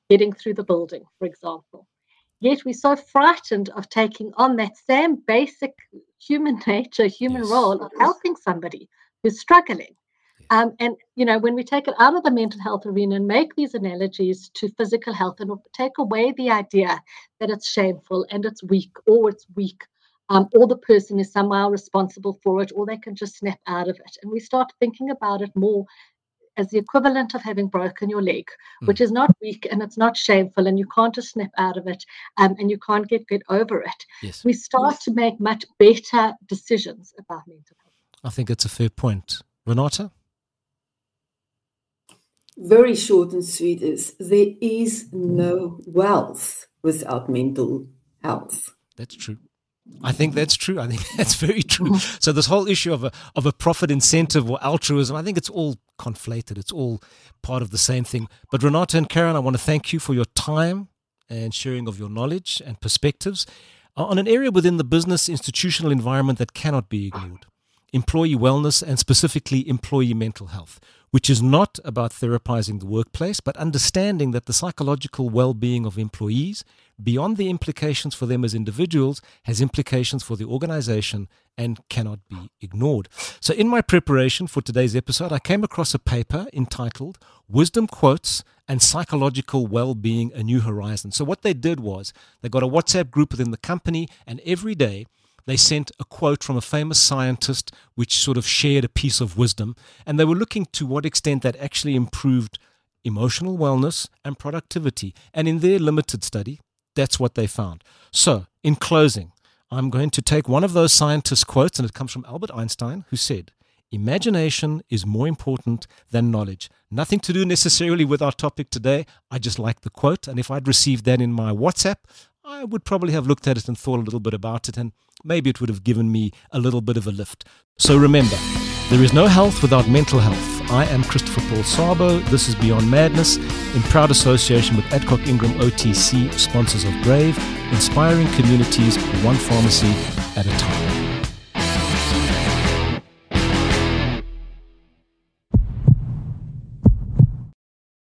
getting through the building, for example. Yet we're so frightened of taking on that same basic human nature, human yes. role of helping somebody who's struggling. Um, and, you know, when we take it out of the mental health arena and make these analogies to physical health and take away the idea that it's shameful and it's weak or it's weak, um, or the person is somehow responsible for it, or they can just snap out of it. And we start thinking about it more as the equivalent of having broken your leg, mm. which is not weak and it's not shameful, and you can't just snap out of it um, and you can't get, get over it. Yes. We start yes. to make much better decisions about mental health. I think it's a fair point. Renata? Very short and sweet is, there is no wealth without mental health. That's true. I think that's true. I think that's very true. So this whole issue of a of a profit incentive or altruism, I think it's all conflated. It's all part of the same thing. But Renata and Karen, I want to thank you for your time and sharing of your knowledge and perspectives on an area within the business institutional environment that cannot be ignored. Employee wellness and specifically employee mental health, which is not about therapizing the workplace, but understanding that the psychological well-being of employees, beyond the implications for them as individuals, has implications for the organization and cannot be ignored. So in my preparation for today's episode, I came across a paper entitled Wisdom Quotes and Psychological Well-Being, A New Horizon. So what they did was they got a WhatsApp group within the company, and every day they sent a quote from a famous scientist which sort of shared a piece of wisdom, and they were looking to what extent that actually improved emotional wellness and productivity. And in their limited study, that's what they found. So, in closing, I'm going to take one of those scientist quotes, and it comes from Albert Einstein, who said, "Imagination is more important than knowledge." Nothing to do necessarily with our topic today. I just like the quote, and if I'd received that in my WhatsApp, I would probably have looked at it and thought a little bit about it, and maybe it would have given me a little bit of a lift. So remember, there is no health without mental health. I am Christopher Paul Sabo. This is Beyond Madness, in proud association with Adcock Ingram O T C, sponsors of Brave, inspiring communities one pharmacy at a time.